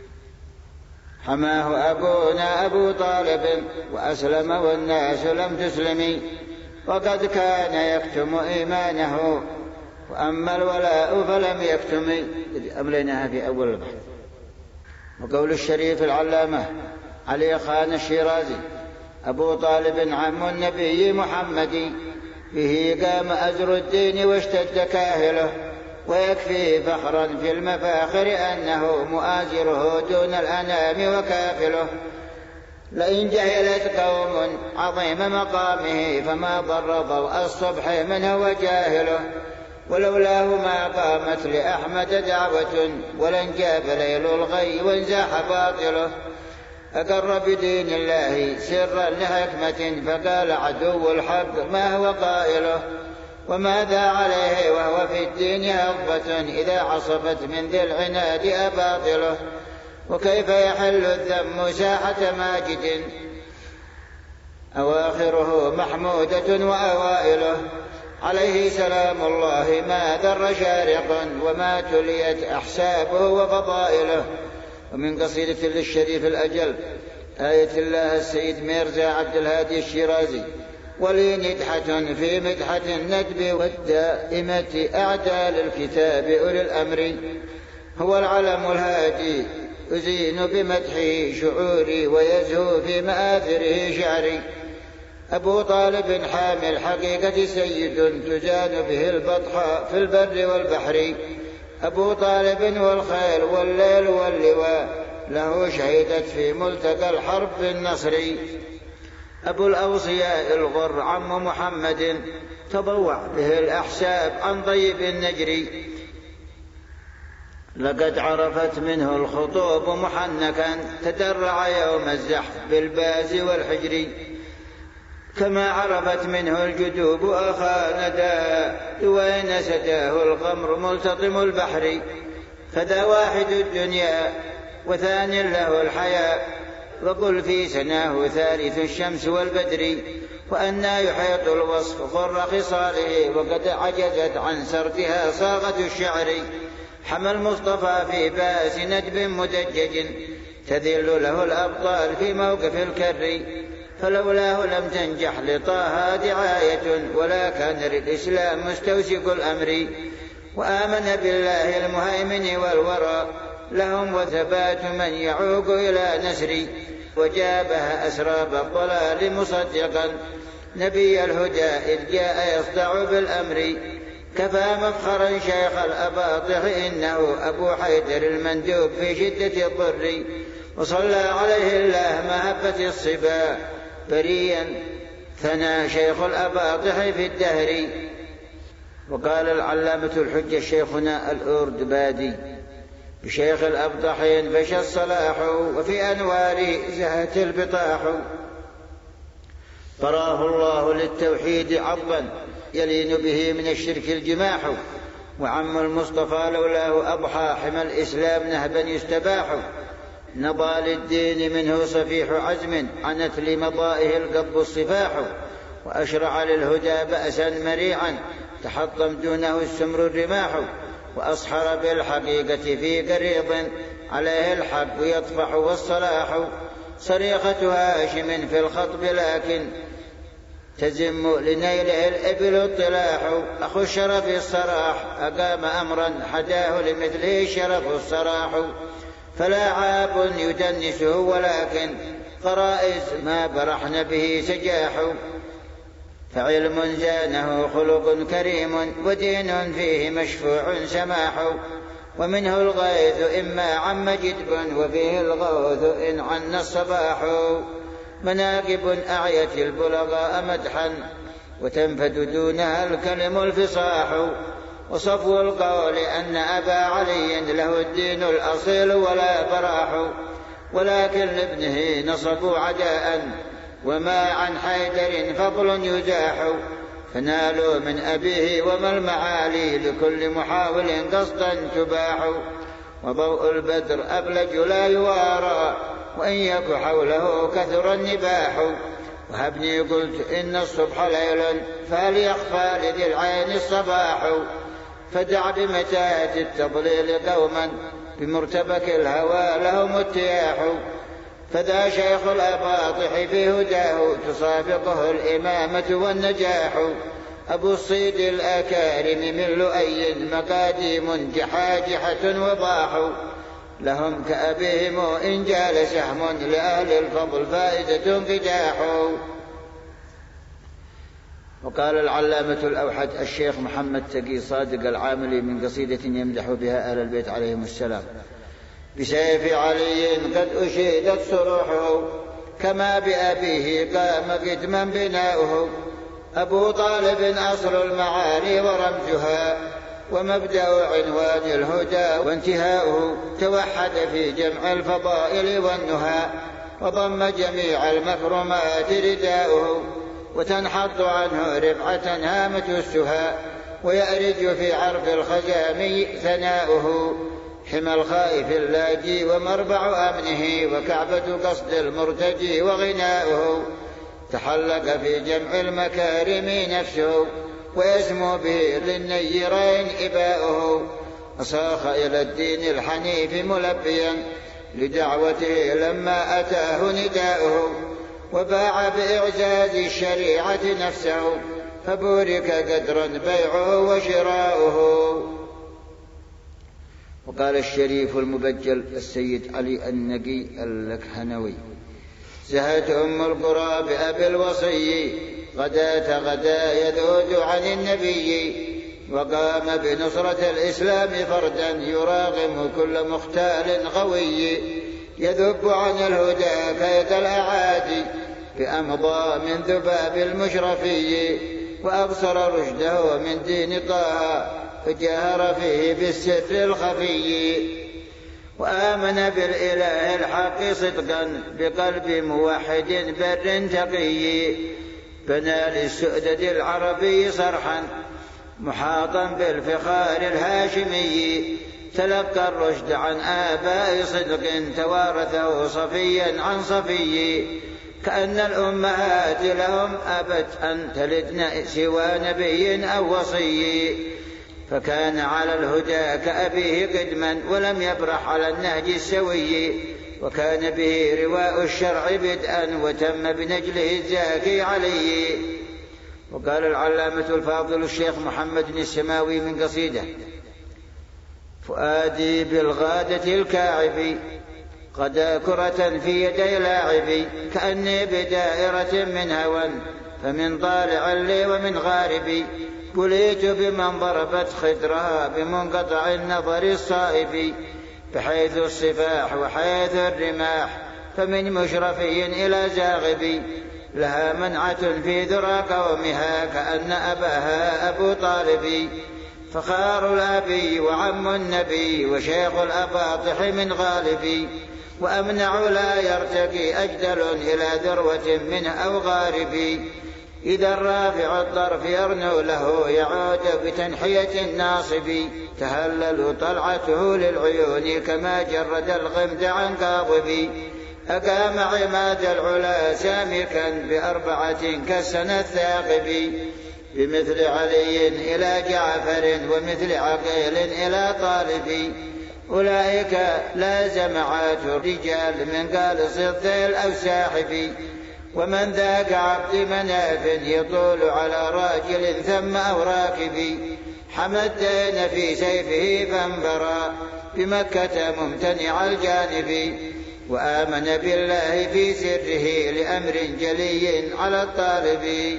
حماه أبونا أبو طالب وأسلم والناس لم تسلم، وقد كان يكتم إيمانه، وأما الولاء فلم يكتم. أمليناها في أول البحث. وقول الشريف العلامة علي خان الشيرازي: أبو طالب عم النبي محمد، به قام أزر الدين واشتد كاهله، ويكفي فخرا في المفاخر أنه مؤازره دون الأنام وكافله، لئن جهلت قوم عظيم مقامه فما ضر ضوء الصبح من هو جاهله، ولولاه ما قامت لأحمد دعوة ولن جاب ليل الغي وانزاح باطله. أقر بدين الله سرا لحكمة فقال عدو الحق ما هو قائله، وماذا عليه وهو في الدين هضبة إذا عصبت من ذي العناد أباطله. وكيف يحل الذم ساحة ماجد أواخره محمودة وأوائله، عليه سلام الله ما ذر شارقا وما تليت أحسابه وفضائله. ومن قصيدة للشريف الأجل آية الله السيد ميرزا عبد الهادي الشيرازي: ولي ندحة في مدحة الندب والدائمة أعدال الكتاب أولي الأمر، هو العلم الهادي أزين بمدحه شعوري ويزهو في مآثره شعري. أبو طالب حامل الحقيقة سيد تزان به البطحاء في البر والبحر، أبو طالب والخيل والليل واللواء له شهدت في ملتقى الحرب بالنصر. أبو الأوصياء الغر عم محمد تضوع به الأحساب عن طيب النجر، لقد عرفت منه الخطوب محنكا تدرع يوم الزحف بالباز والحجر، كما عرفت منه الجدوب أخا ندى وين سداه الغمر ملتطم البحر. فذا واحد الدنيا وثاني له الحياة، وقل في سناه ثالث الشمس والبدر. وأنا يحيط الوصف غر خصاله وقد عجزت عن سردها صاغة الشعر. حمى المصطفى في باس ندب مدجج تذل له الأبطال في موقف الكر، فلولاه لم تنجح لطه دعاية ولا كان للإسلام مستوسق الأمر. وآمن بالله المهيمن والورى لهم وثبات من يعوق إلى نسر، وجابها أسراب الضلال مصدقا نبي الهدى إذ جاء يصدع بالأمر. كفى مفخرا شيخ الأباطح إنه أبو حيدر المندوب في شدة الضر، وصلى عليه الله مهبة الصبا بريا ثنى شيخ الأباطح في الدهر. وقال العلامة الحجة شيخنا الأردبادي: بشيخ الأبطحين فشى الصلاح وفي أنوار زهت البطاح، فراه الله للتوحيد عضا يلين به من الشرك الجماح. وعم المصطفى لولاه أضحى حمى الإسلام نهبا يستباح، نضى للدين منه صفيح عزم عنت لمضائه القضب الصفاح. وأشرع للهدى بأسا مريعا تحطم دونه السمر الرماح، وأصحر بالحقيقة في قريض عليه الحق يطفح والصلاح. صريخة هاشم في الخطب لكن تزم لنيله الإبل الطلاح، أخو الشرف الصراح أقام أمرا حداه لمثله الشرف الصراح. فلا عاب يدنسه ولكن قرائز ما برحن به سجاح، فعلم زانه خلق كريم ودين فيه مشفوع سماح. ومنه الغيث إما عم جدب وفيه الغوث إن عن الصباح. مناقب أعيت البلغاء مدحا وتنفد دونها الكلم الفصاح. وصفو القول أن أبا علي له الدين الأصيل ولا براح، ولكن لابنه نصبوا عداء وما عن حيدر فضل يزاح. فنالوا من أبيه وما المعالي لكل محاول قصدا تباح. وضوء البدر أبلج لا يوارى وإن يك حوله كثر النباح. وهبني قلت إن الصبح ليل فليخفى لذي العين الصباح. فدع بمتاهة التضليل قوما بمرتبك الهوى لهم اتياح. فذا شيخ الأباطح في هداه تصافقه الإمامة والنجاح. أبو الصيد الأكارم من لؤي مقاديم جحاجحة وضاح. لهم كأبيهم إن جال سهم لأهل الفضل فائدة انفتاح. وقال العلامة الأوحد الشيخ محمد تقي صادق العاملي من قصيدة يمدح بها أهل البيت عليهم السلام: بسيف علي قد أشيدت صروحه كما بأبيه قام قدما بناؤه. أبو طالب أصل المعاني ورمزها، ومبدأ عنوان الهدى وانتهاؤه. توحد في جمع الفضائل والنهى، وضم جميع المكرمات رداؤه. وتنحط عنه رفعة هامة السهى، ويأرج في عرف الخزام ثناؤه. حمى الخائف اللاجي ومربع أمنه، وكعبة قصد المرتجي وغناؤه. تحلق في جمع المكارم نفسه، ويسمو به للنيرين إباؤه. أصاخ إلى الدين الحنيف ملبيا لدعوته لما أتاه نداؤه. وباع بإعزاز الشريعة نفسه، فبورك قدرا بيعه وشراؤه. وقال الشريف المبجل السيد علي النقي اللكهنوي: زهت أم القرى بأبي الوصي، غداة غدا يذود عن النبي. وقام بنصرة الإسلام فردا، يراغم كل مختال غوي. يذب عن الهدى كيد الأعادي، بأمضى من ذباب المشرفي. وأبصر رشده من دين طه، فجاهر فيه بالسر الخفي. وآمن بالإله الحق صدقا، بقلب موحد بر تقي. بنى للسؤدد العربي صرحا، محاطا بالفخار الهاشمي. تلقى الرشد عن آباء صدق، توارثه صفيا عن صفي. كأن الأمهات لهم أبت أن تلدن سوى نبي أو وصي. فكان على الهدى كأبيه قدما، ولم يبرح على النهج السوي. وكان به رواء الشرع بدءا، وتم بنجله الزاكي علي. وقال العلامة الفاضل الشيخ محمد السماوي من قصيدة: فؤادي بالغادة الكاعب، قدا كرة في يدي لاعبي. كأني بدائرة من هوى، فمن طالع لي ومن غاربي. بليت بمن ضربت خدرها، بمنقطع النظر الصائب. بحيث الصفاح وحيث الرماح، فمن مشرفي إلى زاغبي. لها منعة في ذرى قومها، كأن أباها أبو طالب. فخار الأبي وعم النبي، وشيخ الأباطح من غالبي. وأمنع لا يرتقي أجدل إلى ذروة منه أو غاربي. إذا الرافع الطرف يرنو له، يعود بتنحية الناصب. تهلل طلعته للعيون، كما جرد الغمد عن قاضب. أقام عماد العلا سامكا، بأربعة كالسنة الثاقب. بمثل علي إلى جعفر، ومثل عقيل إلى طالب. أولئك لا جمعات الرجال، من قالص الذيل أو ساحب. ومن ذاك عبد مناف، يطول على راجل ثم أو راكب. حمى الدين في سيفه فانبرى، بمكة ممتنع الجانب. وآمن بالله في سره، لأمر جلي على الطالب.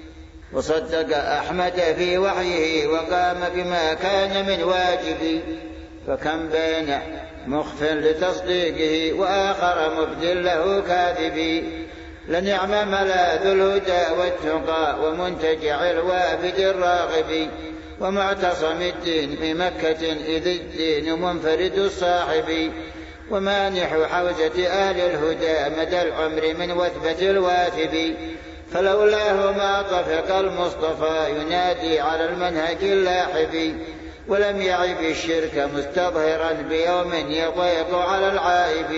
وصدق أحمد في وحيه، وقام بما كان من واجب. فكم بين مخف لتصديقه، وآخر مبدل له كاذب. لنعم ملاذ الهدى والتقى، ومنتجع الوافد الراغب. ومعتصم الدين في مكة، إذ الدين منفرد الصاحب. ومانح حوزة أهل الهدى، مدى العمر من وثبة الواثب. فلولاه ما طفق المصطفى، ينادي على المنهج اللاحب. ولم يعب الشرك مستظهرا، بيوم يضيق على العائب.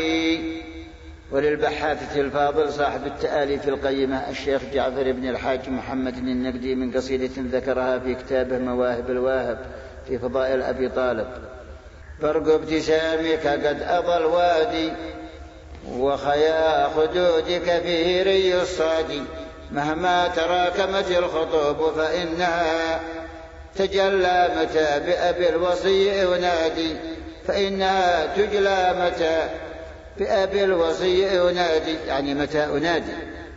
وللبحاثة الفاضل صاحب التآليف القيمة الشيخ جعفر بن الحاج محمد النقدي من قصيدة ذكرها في كتابه مواهب الواهب في فضائل أبي طالب: برق ابتسامك قد أضى الوادي، وخيا خدودك فيه ري الصادي. مهما تراكمت الخطوب، فإنها تجلى متى بأبي الوصي أنادي. فإنها تجلى متى بأبي الوصي أنادي، يعني متى أنادي.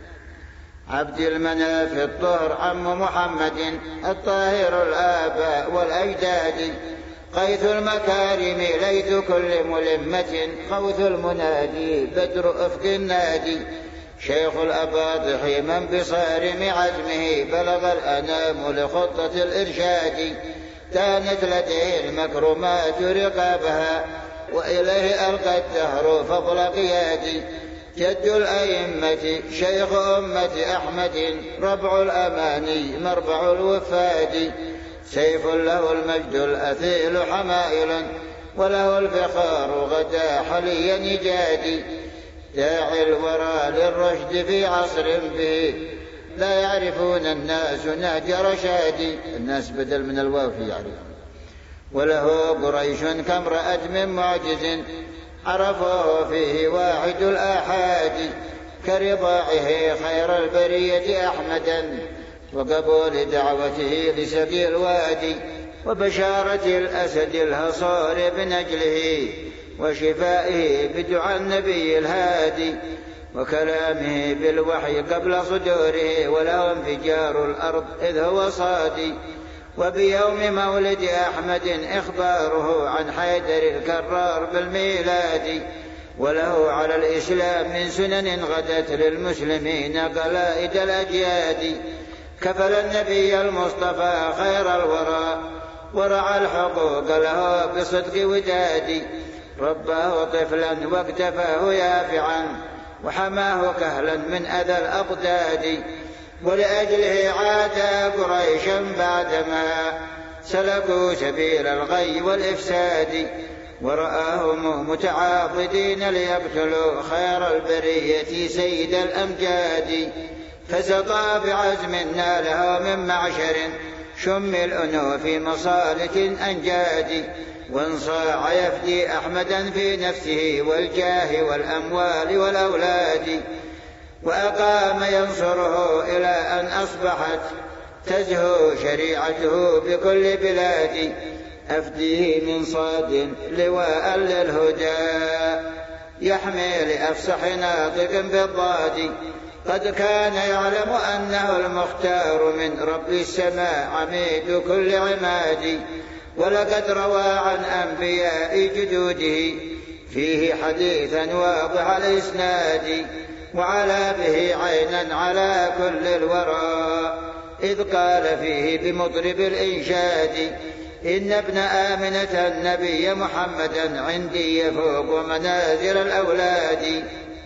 عبد المناف الطهر عم محمد، الطاهر الآباء والأجداد. قيث المكارم ليث كل ملمة، خوث المنادي بدر أفق النادي. شيخ الأباطح من بصارم عزمه بلغ الأنام لخطة الإرشاد، كانت لديه المكرمات رقابها وإليه ألقى الدهر فضل قيادي. جد الأئمة شيخ أمة أحمد ربع الأماني مربع الوفاد، سيف له المجد الأثيل حمائلا وله الفخار غدا حليا نجادي. داعي الورى للرشد في عصر به لا يعرفون الناس نهج رشادي، الناس بدل من الواو يعرفون. وله قريش كامرأة من معجز عرفوه فيه واحد الآحاد، كرضاعه خير البرية أحمدا وقبول دعوته لسقي الوادي، وبشارة الأسد الهصار بنجله وشفائه بدعاء النبي الهادي، وكلامه بالوحي قبل صدوره وله انفجار الأرض إذ هو صادي. وبيوم مولد أحمد إخباره عن حيدر الكرار بالميلاد، وله على الإسلام من سنن غدت للمسلمين قلائد الأجياد. كفل النبي المصطفى خير الورى ورعى الحقوق له بصدق وداد، رباه طفلا واكتفاه يافعا وحماه كهلا من أذى الأقداد. ولأجله عاد قريشا بعدما سلكوا سبيل الغي والإفساد، ورآهم متعاضدين ليقتلوا خير البرية سيد الأمجاد، فسطى بعزم ناله من معشر شم الأنوف مصالح أنجاد، وانصاع يفدي أحمدا في نفسه والجاه والأموال والأولاد، وأقام ينصره إلى أن أصبحت تزهو شريعته بكل بلاد. أفديه من صاد لواء للهدى يحمي لأفصح ناطق بالضاد، قد كان يعلم أنه المختار من رب السماء عميد كل عماد، ولقد روى عن أنبياء جدوده فيه حديثا واضح الإسناد، وعلى به عينا على كل الورى إذ قال فيه بمطرب الإنشاد: إن ابن آمنة النبي محمدا عندي يفوق منازل الأولاد،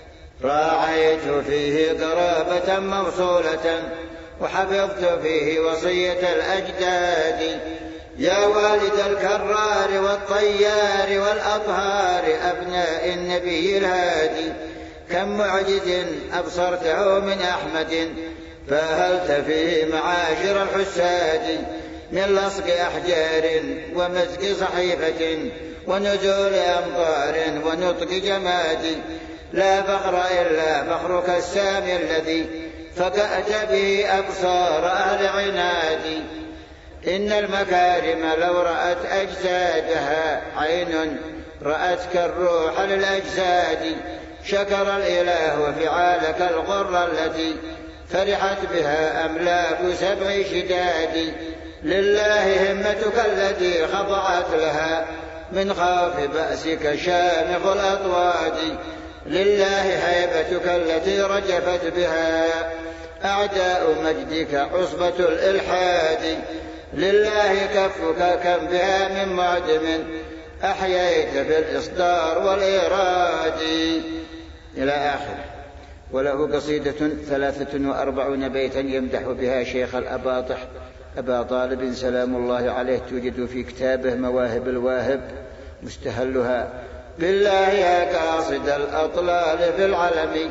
راعيت فيه قرابة موصولة وحفظت فيه وصية الأجداد. يا والد الكرار والطيار والأطهار أبناء النبي الهادي، كم معجز أبصرته من أحمد فهلت فيه معاشر الحساد، من لصق أحجار ومزق صحيفة ونزول أمطار ونطق جماد، لا فخر إلا فخرك السامي الذي فقأت به أبصار أهل عناد. إن المكارم لو رأت أجسادها عين رأتك الروح للأجساد، شكر الإله فعالك الغر التي فرحت بها أملاك سبع شداد. لله همتك التي خضعت لها من خوف بأسك شامخ الأطواد، لله هيبتك التي رجفت بها أعداء مجدك عصبة الإلحاد، لله كفك كم بها من معدم أحييت في الإصدار والإيراد إلى آخره. وله قصيدة ثلاثة وأربعون بيتا يمدح بها شيخ الأباطح أبا طالب سلام الله عليه، توجد في كتابه مواهب الواهب، مستهلها: بالله يا قاصد الأطلال في العلم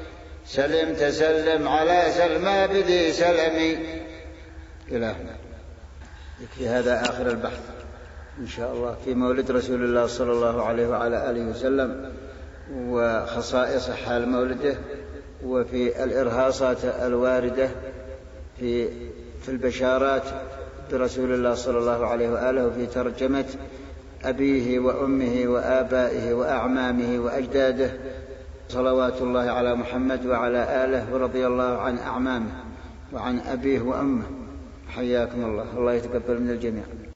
سلم تسلم على سلمى بذي سلمي. إلى هنا. يكفي هذا آخر البحث إن شاء الله في مولد رسول الله صلى الله عليه وعلى آله وسلم وخصائص حال مولده، وفي الإرهاصات الواردة في في البشارات برسول الله صلى الله عليه وآله، وفي ترجمة أبيه وأمه وآبائه وأعمامه وأجداده، صلوات الله على محمد وعلى آله، ورضي الله عن أعمامه وعن أبيه وأمه. حياكم الله، الله يتقبل من الجميع.